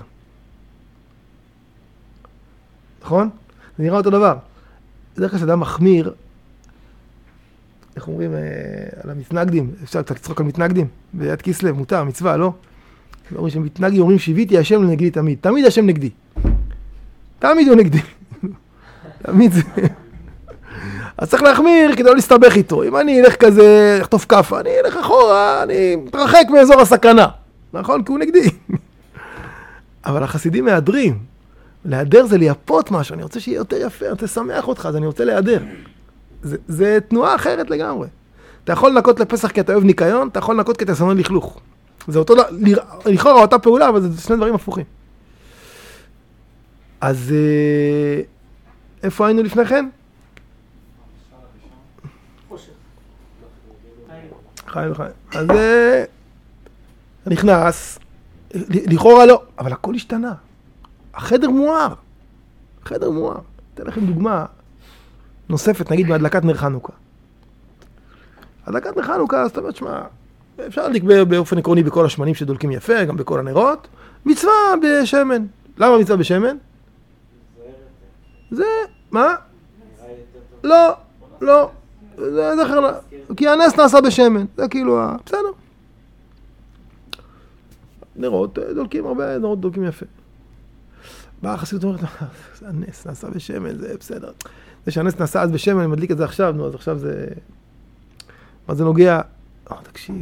נכון? זה נראה אותו דבר. בדרך כלל שאדם מחמיר, איך אומרים, אה, על המתנגדים, אפשר קצת לצחוק על מתנגדים, ביד כסלו, מותר, מצווה, לא? אומרים שמתנגדים אומרים שיביתי השם לנגדי תמיד, תמיד השם נגדי. תמיד הוא נגדי. תמיד זה. אז צריך להחמיר כדי לא להסתבך איתו. אם אני אלך כזה, לחטוף כף, אני אלך אחורה, אני מתרחק מאזור הסכנה. נכון? כי הוא נגדי. אבל החסידים מהדרים. להיעדר זה לייפות משהו, אני רוצה שיהיה יותר יפה, אני רוצה לשמח אותך, אז אני רוצה להיעדר. זה, זה תנועה אחרת לגמרי. אתה יכול לנקות לפסח כי אתה אוהב ניקיון, אתה יכול לנקות כי אתה שונא לכלוך. זה אותו, לכאורה אותה פעולה, אבל זה שני דברים הפוכים. אז איפה היינו לפני כן? חיים וחיים. אז נכנס, לכאורה לא, אבל הכל השתנה. החדר מואר. חדר מואר. אתן לכם דוגמה נוספת, נגיד, מהדלקת נר חנוכה. הדלקת נר חנוכה, זאת אומרת, שמה, אפשר להדליק באופן עקרוני בכל השמנים שדולקים יפה, גם בכל הנרות. מצווה בשמן. למה מצווה בשמן? זה, מה? לא, לא. זה זכר, כי הנס נעשה בשמן. זה כאילו, בסדר. נרות דולקים הרבה, נרות דולקים יפה. באה החסידות אומרת, זה הנס נעשה בשמן, זה בסדר. זה שהנס נעשה אז בשמן, אני מדליק את זה עכשיו, נו, אז עכשיו זה... מה זה נוגע? אה, תקשיב.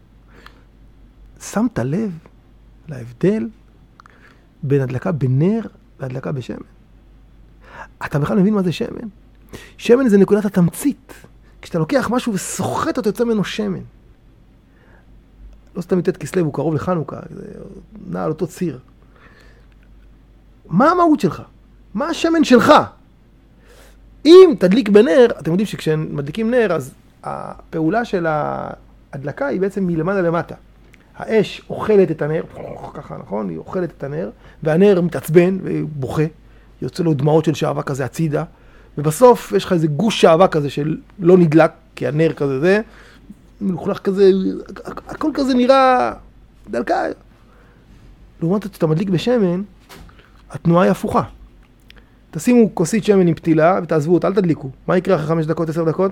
שמת לב להבדל בין הדלקה בנר והדלקה בשמן? אתה בכלל מבין מה זה שמן? שמן זה נקודת התמצית. כשאתה לוקח משהו וסוחט אותו, יוצא ממנו שמן. לא סתם י"ט כסלו, הוא קרוב לחנוכה, זה נע על אותו ציר. מה המהות שלך? מה השמן שלך? אם תדליק בנר, אתם יודעים שכשמדליקים נר, אז הפעולה של ההדלקה היא בעצם מלמעלה למטה. האש אוכלת את הנר, ככה נכון? היא אוכלת את הנר, והנר מתעצבן ובוכה, יוצא לו דמעות של שעבה כזה הצידה, ובסוף יש לך איזה גוש שעבה כזה שלא נדלק, כי הנר כזה זה, מלוכלך כזה, הכל כזה נראה דלקה. לעומת זאת, כשאתה מדליק בשמן, התנועה היא הפוכה. תשימו כוסית שמן עם פתילה ותעזבו אותה, אל תדליקו. מה יקרה אחרי חמש דקות, עשר דקות?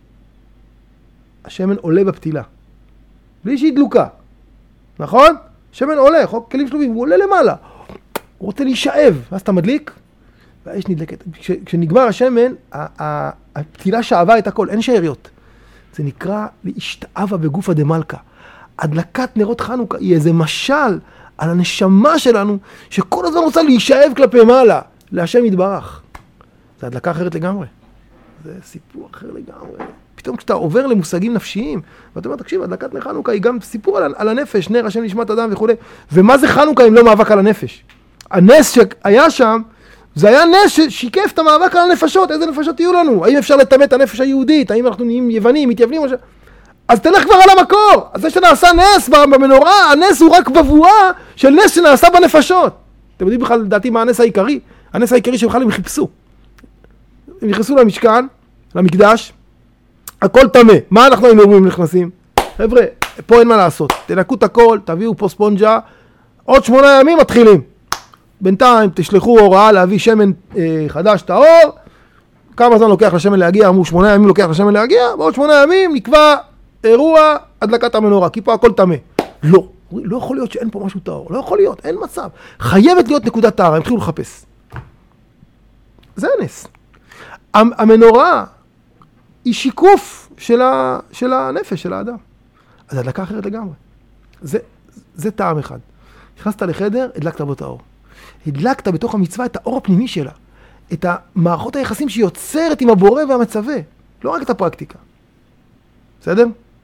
השמן עולה בפתילה. בלי שהיא דלוקה. נכון? שמן עולה, חוק כלים שלובים, הוא עולה למעלה. הוא רוצה להישאב, ואז אתה מדליק, והאש נדלקת. כש, כשנגמר השמן, הפתילה שאבה את הכל, אין שאריות. זה נקרא להשתאבה בגופה דמלכה. הדלקת נרות חנוכה היא איזה משל על הנשמה שלנו, שכל הזמן רוצה להישאב כלפי מעלה, להשם יתברך. זה הדלקה אחרת לגמרי. זה סיפור אחר לגמרי. פתאום כשאתה עובר למושגים נפשיים, ואתה אומר, תקשיב, הדלקת נר חנוכה היא גם סיפור על, על הנפש, נר השם נשמת אדם וכו'. ומה זה חנוכה אם לא מאבק על הנפש? הנס שהיה שם, זה היה נס ששיקף את המאבק על הנפשות. איזה נפשות יהיו לנו? האם אפשר לטמא את הנפש היהודית? האם אנחנו נהיים יוונים, מתייוונים? או ש... אז תלך כבר על המקור. אז זה שנעשה נס במנורה, הנס הוא רק בבואה של נס שנעשה בנפשות. אתם יודעים בכלל, לדעתי, מה הנס העיקרי? הנס העיקרי שבכלל הם חיפשו. הם נכנסו למשכן, למקדש, הכל טמא. מה אנחנו היינו אומרים נכנסים? חבר'ה, פה אין מה לעשות. תנקו את הכל, תביאו פה ספונג'ה, עוד שמונה ימים מתחילים. בינתיים תשלחו הוראה להביא שמן אה, חדש טהור, כמה זמן לוקח לשמן להגיע? אמרו שמונה ימים לוקח לשמן להגיע, בעוד שמונה ימים נקבע אירוע הדלקת המנורה, כי פה הכל טמא. לא, לא יכול להיות שאין פה משהו טהור, לא יכול להיות, אין מצב. חייבת להיות נקודת טהרה, הם התחילו לחפש. זה הנס. המנורה היא שיקוף של, ה, של הנפש, של האדם. אז הדלקה אחרת לגמרי. זה, זה טעם אחד. נכנסת לחדר, הדלקת בו את האור. הדלקת בתוך המצווה את האור הפנימי שלה. את המערכות היחסים שהיא יוצרת עם הבורא והמצווה. לא רק את הפרקטיקה. בסדר?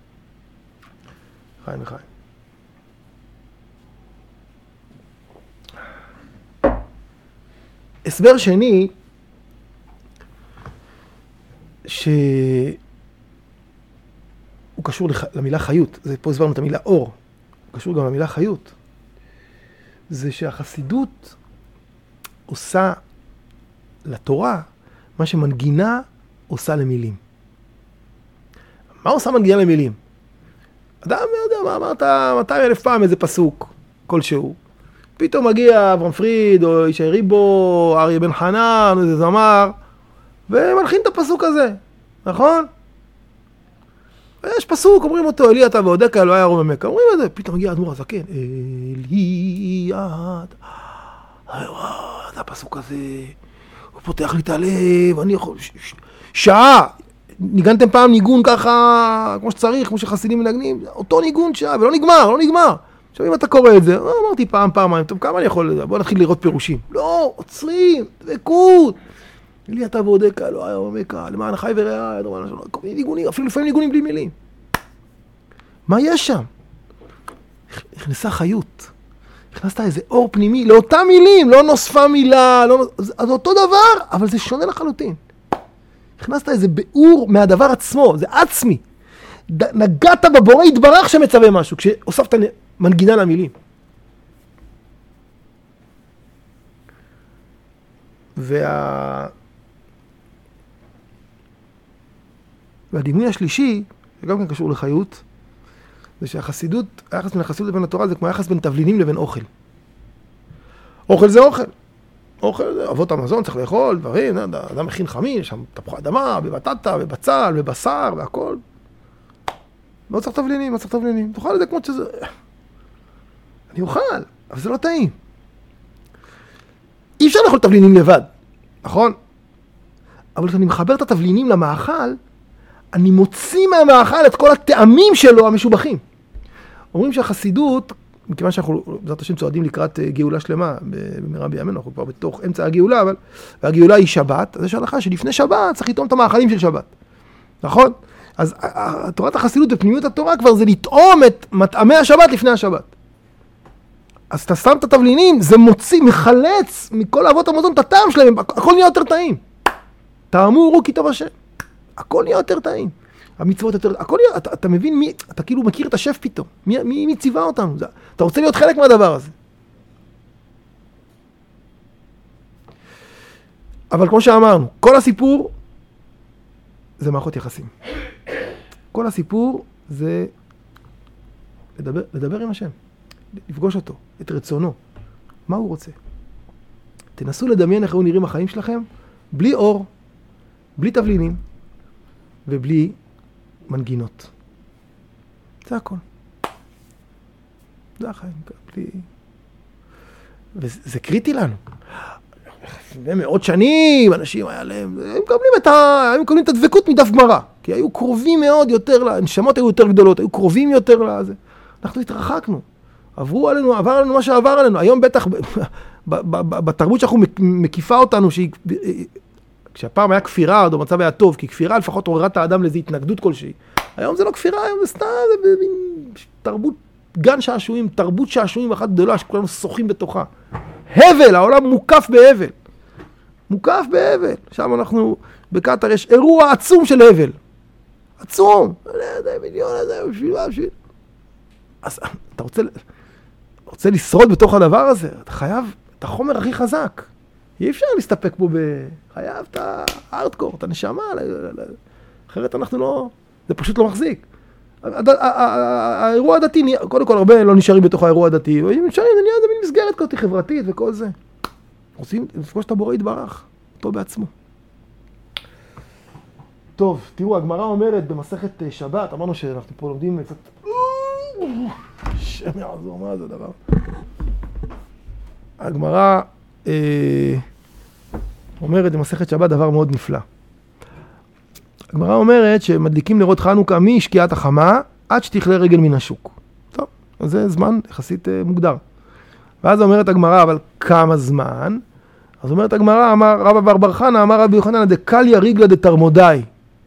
חיים וחיים. הסבר שני, שהוא קשור למילה חיות. זה פה הסברנו את המילה אור. הוא קשור גם למילה חיות. זה שהחסידות עושה לתורה מה שמנגינה עושה למילים. מה עושה מנגינה למילים? אדם יודע מה אמרת מאתיים אלף פעם איזה פסוק כלשהו. פתאום מגיע אברהם פריד או ישי ריבו, אריה בן חנן, איזה זמר, ומלחין את הפסוק הזה, נכון? יש פסוק, אומרים אותו, אלי אתה ועודקה, אלוהי ארום עמק. אומרים את זה, פתאום מגיע אדמו"ר הזקן, אלי אתה, זה הפסוק הזה, הוא פותח לי את הלב, אני יכול, שעה, ניגנתם פעם ניגון ככה, כמו שצריך, כמו שחסידים מנגנים, אותו ניגון שעה, ולא נגמר, לא נגמר. עכשיו אם אתה קורא את זה, אמרתי פעם, פעמיים, טוב, כמה אני יכול לזה? בוא נתחיל לראות פירושים. לא, עוצרים, דבקות. אלי אתה ועודקה, לא היה עומקה, למען חי ורעה, כל מיני ניגונים, אפילו לפעמים ניגונים בלי מילים. מה יש שם? הכנסה חיות. הכנסת איזה אור פנימי, לאותה מילים, לא נוספה מילה, לא... אז אותו דבר, אבל זה שונה לחלוטין. הכנסת איזה ביאור מהדבר עצמו, זה עצמי. נגעת בבורא התברך שמצווה משהו, כשהוספת מנגינה למילים. וה... והדימוי השלישי, שגם כן קשור לחיות, זה שהחסידות, היחס בין החסידות לבין התורה זה כמו היחס בין תבלינים לבין אוכל. אוכל זה אוכל. אוכל זה אבות המזון, צריך לאכול, דברים, אדם מכין חמין, יש שם תפוחי אדמה, בבטטה, בבצל, בבשר, והכל. לא צריך תבלינים, לא צריך תבלינים. תאכל את זה כמו שזה... אני אוכל, אבל זה לא טעים. אי אפשר לאכול תבלינים לבד, נכון? אבל כשאני מחבר את התבלינים למאכל, אני מוציא מהמאכל את כל הטעמים שלו המשובחים. אומרים שהחסידות, מכיוון שאנחנו, בעזרת השם, צועדים לקראת גאולה שלמה, במהרה בימינו, אנחנו כבר בתוך אמצע הגאולה, אבל והגאולה היא שבת, אז יש הלכה שלפני שבת צריך לטעום את המאכלים של שבת. נכון? אז תורת החסידות ופנימיות התורה כבר זה לטעום את מטעמי השבת לפני השבת. אז אתה שם את התבלינים, זה מוציא, מחלץ מכל אבות המזון את הטעם שלהם, הכל נהיה יותר טעים. טעמו וראו כי טוב השם. הכל נהיה יותר טעים. המצוות יותר, הכל נהיה, אתה, אתה מבין מי, אתה כאילו מכיר את השף פתאום. מי, מי, מי ציווה אותנו? זה, אתה רוצה להיות חלק מהדבר הזה. אבל כמו שאמרנו, כל הסיפור זה מערכות יחסים. כל הסיפור זה לדבר, לדבר עם השם. לפגוש אותו, את רצונו. מה הוא רוצה? תנסו לדמיין איך היו נראים החיים שלכם, בלי אור, בלי תבלינים, ובלי מנגינות. זה הכל. זה החיים, בלי... וזה קריטי לנו. מאות שנים, אנשים היה להם, הם מקבלים את, ה... הם מקבלים את הדבקות מדף גמרא, כי היו קרובים מאוד יותר, הנשמות היו יותר גדולות, היו קרובים יותר לזה. אנחנו התרחקנו. עברו עלינו, עבר עלינו מה שעבר עלינו. היום בטח, בתרבות שאנחנו מקיפה אותנו, שהיא, כשהפעם היה כפירה, או במצב היה טוב, כי כפירה לפחות עוררה את האדם לאיזו התנגדות כלשהי. היום זה לא כפירה, היום זה סתם, זה תרבות, גן שעשועים, תרבות שעשועים אחת גדולה, שכולנו שוחים בתוכה. הבל, העולם מוקף בהבל. מוקף בהבל. שם אנחנו, בקטר יש אירוע עצום של הבל. עצום. זה מיליון, זה בשביל מה, בשביל. אז אתה רוצה, רוצה לשרוד בתוך הדבר הזה, אתה חייב את החומר הכי חזק. אי אפשר להסתפק בו בחייב את הארדקור, את הנשמה, אחרת אנחנו לא, זה פשוט לא מחזיק. האירוע הדתי, קודם כל הרבה לא נשארים בתוך האירוע הדתי, ואם נשארים זה נהיה מין מסגרת כזאת חברתית וכל זה. רוצים לפגוש את הבורא יתברך, אותו בעצמו. טוב, תראו, הגמרא אומרת במסכת שבת, אמרנו שאנחנו פה לומדים קצת... שם יעזור, מה זה הדבר? הגמרא אה, אומרת במסכת שבת דבר מאוד נפלא. הגמרא אומרת שמדליקים נרות חנוכה משקיעת החמה עד שתכלה רגל מן השוק. טוב, אז זה זמן יחסית אה, מוגדר. ואז אומרת הגמרא, אבל כמה זמן? אז אומרת הגמרא, אמר רבא בר בר חנא, אמר רבי יוחנן, דקליא ריגלא דתרמודאי.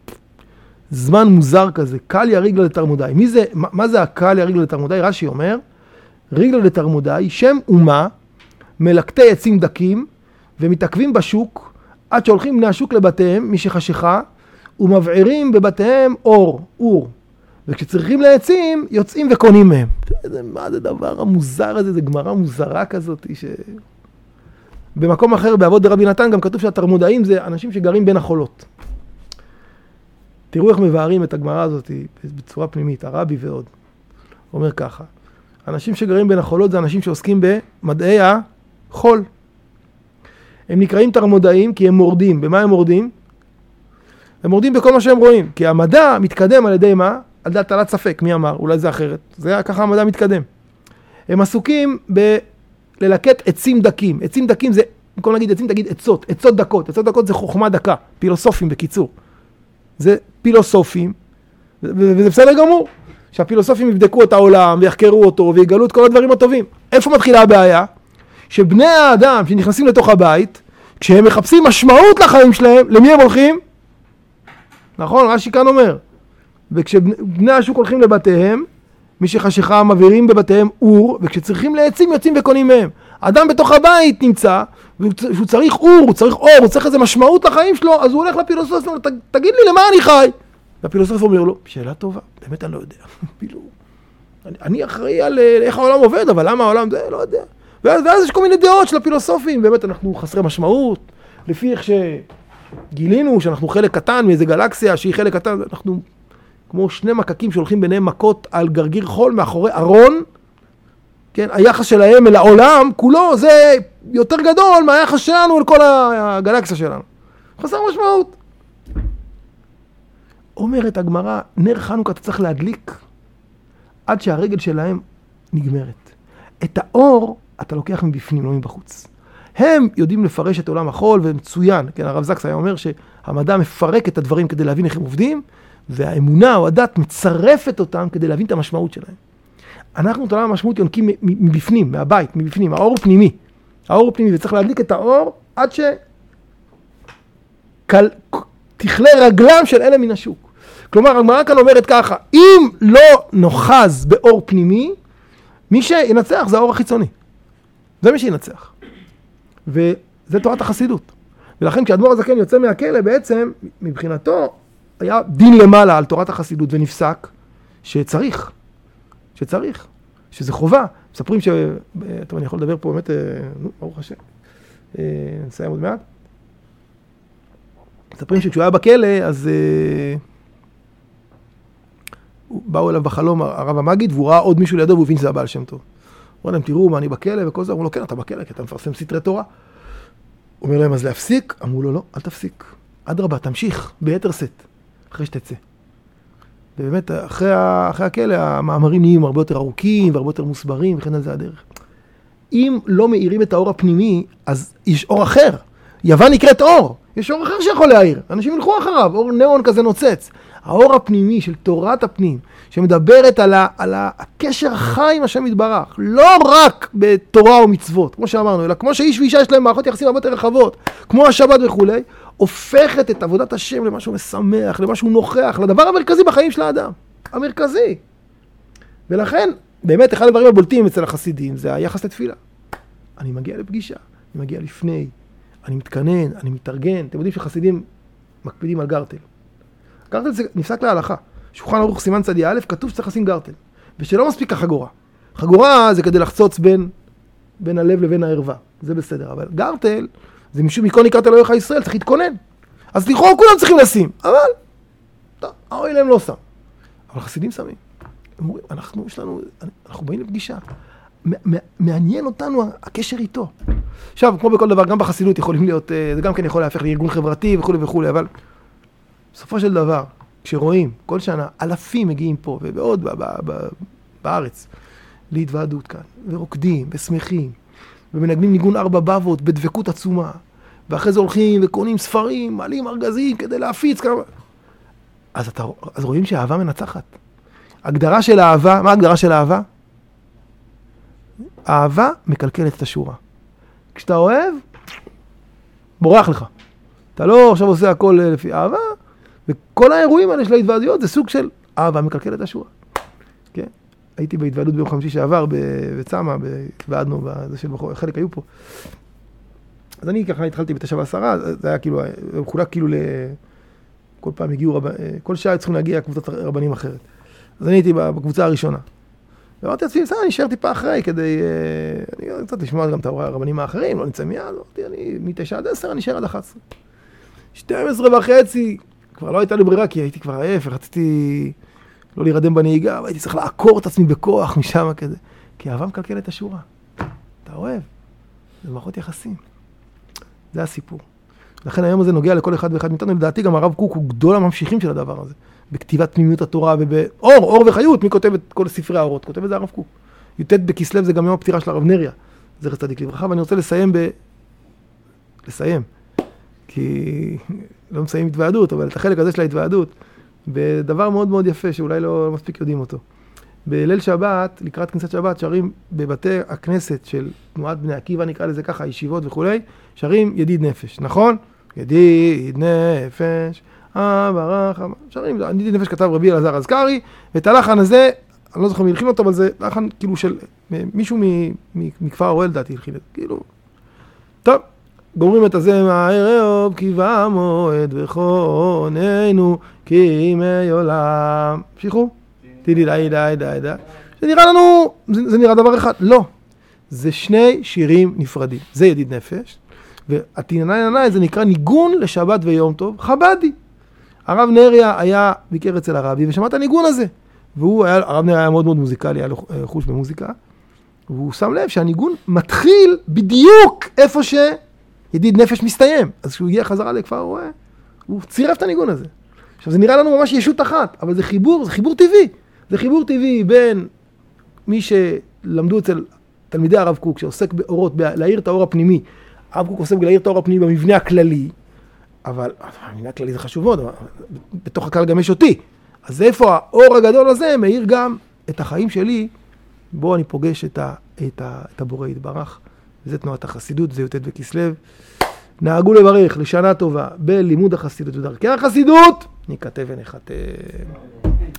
זמן מוזר כזה, קליא ריגלא דתרמודאי. מי זה, מה, מה זה הקליא ריגלא דתרמודאי? רש"י אומר, ריגלא דתרמודאי, שם אומה, מלקטי עצים דקים, ומתעכבים בשוק, עד שהולכים בני השוק לבתיהם, משחשיכה, ומבעירים בבתיהם אור, אור. וכשצריכים לעצים, יוצאים וקונים מהם. זה, מה זה דבר המוזר הזה? זה גמרא מוזרה כזאת, ש... במקום אחר, באבות דרבי נתן, גם כתוב שהתרמודאים זה אנשים שגרים בין החולות. תראו איך מבארים את הגמרא הזאת בצורה פנימית, הרבי ועוד. הוא אומר ככה, אנשים שגרים בין החולות זה אנשים שעוסקים במדעי החול. הם נקראים תרמודאים כי הם מורדים. במה הם מורדים? הם מורדים בכל מה שהם רואים. כי המדע מתקדם על ידי מה? על דעת תעלת ספק, מי אמר? אולי זה אחרת. זה ככה המדע מתקדם. הם עסוקים בללקט עצים דקים. עצים דקים זה, במקום להגיד עצים, תגיד עצות. עצות דקות. עצות דקות זה חוכמה דקה. פילוסופים בקיצור. זה פילוסופים, וזה בסדר גמור. שהפילוסופים יבדקו את העולם ויחקרו אותו ויגלו את כל הדברים הטובים. איפה מתחילה הבעיה? שבני האדם שנכנסים לתוך הבית, כשהם מחפשים משמעות לחיים שלהם, למי הם הולכים? נכון, רש"י כאן אומר. וכשבני השוק הולכים לבתיהם, מי שחשיכה מבעירים בבתיהם אור, וכשצריכים לעצים יוצאים וקונים מהם. אדם בתוך הבית נמצא, והוא צריך אור, הוא צריך אור, הוא צריך איזה משמעות לחיים שלו, אז הוא הולך לפילוסוף, אומר, תגיד לי למה אני חי? והפילוסוף אומר לו, שאלה טובה, באמת אני לא יודע. אני, אני אחראי על איך העולם עובד, אבל למה העולם זה, לא יודע. ואז, ואז יש כל מיני דעות של הפילוסופים, באמת אנחנו חסרי משמעות, לפי איך שגילינו שאנחנו חלק קטן מאיזה גלקסיה שהיא חלק קטן, אנחנו כמו שני מקקים שהולכים ביניהם מכות על גרגיר חול מאחורי ארון, כן, היחס שלהם אל העולם כולו זה יותר גדול מהיחס שלנו אל כל הגלקסיה שלנו. חסר משמעות. אומרת הגמרא, נר חנוכה אתה צריך להדליק עד שהרגל שלהם נגמרת. את האור אתה לוקח מבפנים, לא מבחוץ. הם יודעים לפרש את עולם החול ומצוין. כן, הרב זקס היה אומר שהמדע מפרק את הדברים כדי להבין איך הם עובדים, והאמונה או הדת מצרפת אותם כדי להבין את המשמעות שלהם. אנחנו את עולם המשמעות יונקים מבפנים, מהבית, מבפנים. האור פנימי. האור פנימי, וצריך להדליק את האור עד ש... כל... תכלה רגלם של אלה מן השוק. כלומר, הגמרא כאן אומרת ככה, אם לא נוחז באור פנימי, מי שינצח זה האור החיצוני. זה מי שינצח. וזה תורת החסידות. ולכן כשאדמו"ר הזקן יוצא מהכלא, בעצם, מבחינתו, היה דין למעלה על תורת החסידות, ונפסק שצריך, שצריך, שזה חובה. מספרים ש... טוב, אני יכול לדבר פה באמת, נו, ברוך השם. נסיים עוד מעט. מספרים שכשהוא היה בכלא, אז באו אליו בחלום הרב המגיד, והוא ראה עוד מישהו לידו, והוא הבין שזה הבעל שם טוב. הוא אומר להם, תראו מה אני בכלא וכל זה. אמרו לו, כן, אתה בכלא, כי אתה מפרסם סתרי תורה. הוא אומר להם, אז להפסיק? אמרו לו, לא, אל תפסיק. אדרבה, תמשיך ביתר סט, אחרי שתצא. ובאמת, אחרי, אחרי הכלא, המאמרים נהיים הרבה יותר ארוכים, והרבה יותר מוסברים, וכן על זה הדרך. אם לא מאירים את האור הפנימי, אז יש אור אחר. יוון נקראת אור. יש אור אחר שיכול להאיר. אנשים ילכו אחריו, אור נאון כזה נוצץ. האור הפנימי של תורת הפנים, שמדברת על, ה, על הקשר החי עם השם יתברך, לא רק בתורה ומצוות, כמו שאמרנו, אלא כמו שאיש ואישה יש להם מערכות יחסים הרבה יותר רחבות, כמו השבת וכו', הופכת את עבודת השם למשהו משמח, למשהו נוכח, לדבר המרכזי בחיים של האדם. המרכזי. ולכן, באמת, אחד הדברים הבולטים אצל החסידים, זה היחס לתפילה. אני מגיע לפגישה, אני מגיע לפני, אני מתכנן, אני מתארגן. אתם יודעים שחסידים מקפידים על גרטל. גרטל זה נפסק להלכה. שולחן ערוך סימן צדי א', כתוב שצריך לשים גרטל. ושלא מספיק החגורה. חגורה זה כדי לחצוץ בין, בין הלב לבין הערווה. זה בסדר. אבל גרטל, זה משום מכל נקראת אלוהיך ישראל, צריך להתכונן. אז לכאורה כולם צריכים לשים. אבל, טוב, האוי להם לא שם. אבל חסידים שמים. הם אומרים, אנחנו, יש לנו, אנחנו באים לפגישה. מעניין אותנו הקשר איתו. עכשיו, כמו בכל דבר, גם בחסידות יכולים להיות, זה גם כן יכול להפך לארגון חברתי וכו' וכו', אבל בסופו של דבר, כשרואים כל שנה אלפים מגיעים פה ובעוד ב- ב- ב- בארץ להתוועדות כאן, ורוקדים ושמחים, ומנגנים ניגון ארבע בבות בדבקות עצומה, ואחרי זה הולכים וקונים ספרים, מעלים ארגזים כדי להפיץ כמה... אז, אתה, אז רואים שהאהבה מנצחת. הגדרה של אהבה, מה ההגדרה של אהבה? אהבה מקלקלת את השורה. כשאתה אוהב, בורח לך. אתה לא עכשיו עושה הכל לפי אהבה, וכל האירועים האלה של ההתוועדויות זה סוג של אהבה מקלקלת את השורה. כן? הייתי בהתוועדות ביום חמישי שעבר בצמה, התוועדנו, בזה של בחור, חלק היו פה. אז אני ככה התחלתי בתשע ועשרה, זה היה כאילו, הוא חולק כאילו ל... כל פעם הגיעו, רב... כל שעה צריכים להגיע קבוצת רבנים אחרת. אז אני הייתי בקבוצה הראשונה. ואמרתי לעצמי, בסדר, אני אשאר טיפה אחרי, כדי... אני קצת לשמוע גם את הרבנים האחרים, לא נצא מיד, אמרתי, אני מתשע עד עשר, אני אשאר עד אחת עשרה. שתים עשרה וחצי, כבר לא הייתה לי ברירה, כי הייתי כבר עייף, רציתי לא להירדם בנהיגה, והייתי צריך לעקור את עצמי בכוח משם כזה. כי אהבה מקלקלת את השורה. אתה אוהב. זה מערכות יחסים. זה הסיפור. לכן היום הזה נוגע לכל אחד ואחד מאיתנו, לדעתי גם הרב קוק הוא גדול הממשיכים של הדבר הזה. בכתיבת פנימיות התורה ובאור, אור וחיות, מי כותב את כל ספרי האורות? כותב את זה הרב קוק. י"ט בכסלו זה גם יום הפטירה של הרב נריה, זכר צדיק לברכה, ואני רוצה לסיים ב... לסיים, כי לא מסיים התוועדות, אבל את החלק הזה של ההתוועדות, בדבר מאוד מאוד יפה שאולי לא מספיק יודעים אותו. בליל שבת, לקראת כניסת שבת, שרים בבתי הכנסת של תנועת בני עקיבא, נקרא לזה ככה, ישיבות וכולי, שרים ידיד נפש, נכון? ידיד נפש, ברח, שרים, ידיד נפש כתב רבי אלעזר אזכרי, ואת הלחן הזה, אני לא זוכר מי הלחין אותו, אבל זה לחן כאילו של מישהו מכפר אוהל דעתי הלחין את זה, כאילו. טוב, גומרים את הזה מהערב, כי במועד וחוננו, כי מי עולם. המשיכו? תידי די די די די. זה נראה לנו, זה, זה נראה דבר אחד. לא. זה שני שירים נפרדים. זה ידיד נפש. והתינני ננאי זה נקרא ניגון לשבת ויום טוב, חבדי. הרב נריה היה ביקר אצל הרבי ושמע את הניגון הזה. והוא היה, הרב נריה היה מאוד מאוד מוזיקלי, היה לו חוש במוזיקה. והוא שם לב שהניגון מתחיל בדיוק איפה שידיד נפש מסתיים. אז כשהוא הגיע חזרה לכפר רואה, הוא צירף את הניגון הזה. עכשיו זה נראה לנו ממש ישות אחת, אבל זה חיבור, זה חיבור טבעי. זה חיבור טבעי בין מי שלמדו אצל תלמידי הרב קוק, שעוסק באורות, להאיר את האור הפנימי. הרב קוק עוסק בלהאיר את האור הפנימי במבנה הכללי, אבל המבנה הכללי זה חשוב מאוד, בתוך הכלל גם יש אותי. אז איפה האור הגדול הזה מאיר גם את החיים שלי, בו אני פוגש את, ה, את, ה, את הבורא יתברך. וזה תנועת החסידות, זה י"ט בכסלו. נהגו לברך לשנה טובה בלימוד החסידות ודרכי החסידות, ניכתב ונחתם.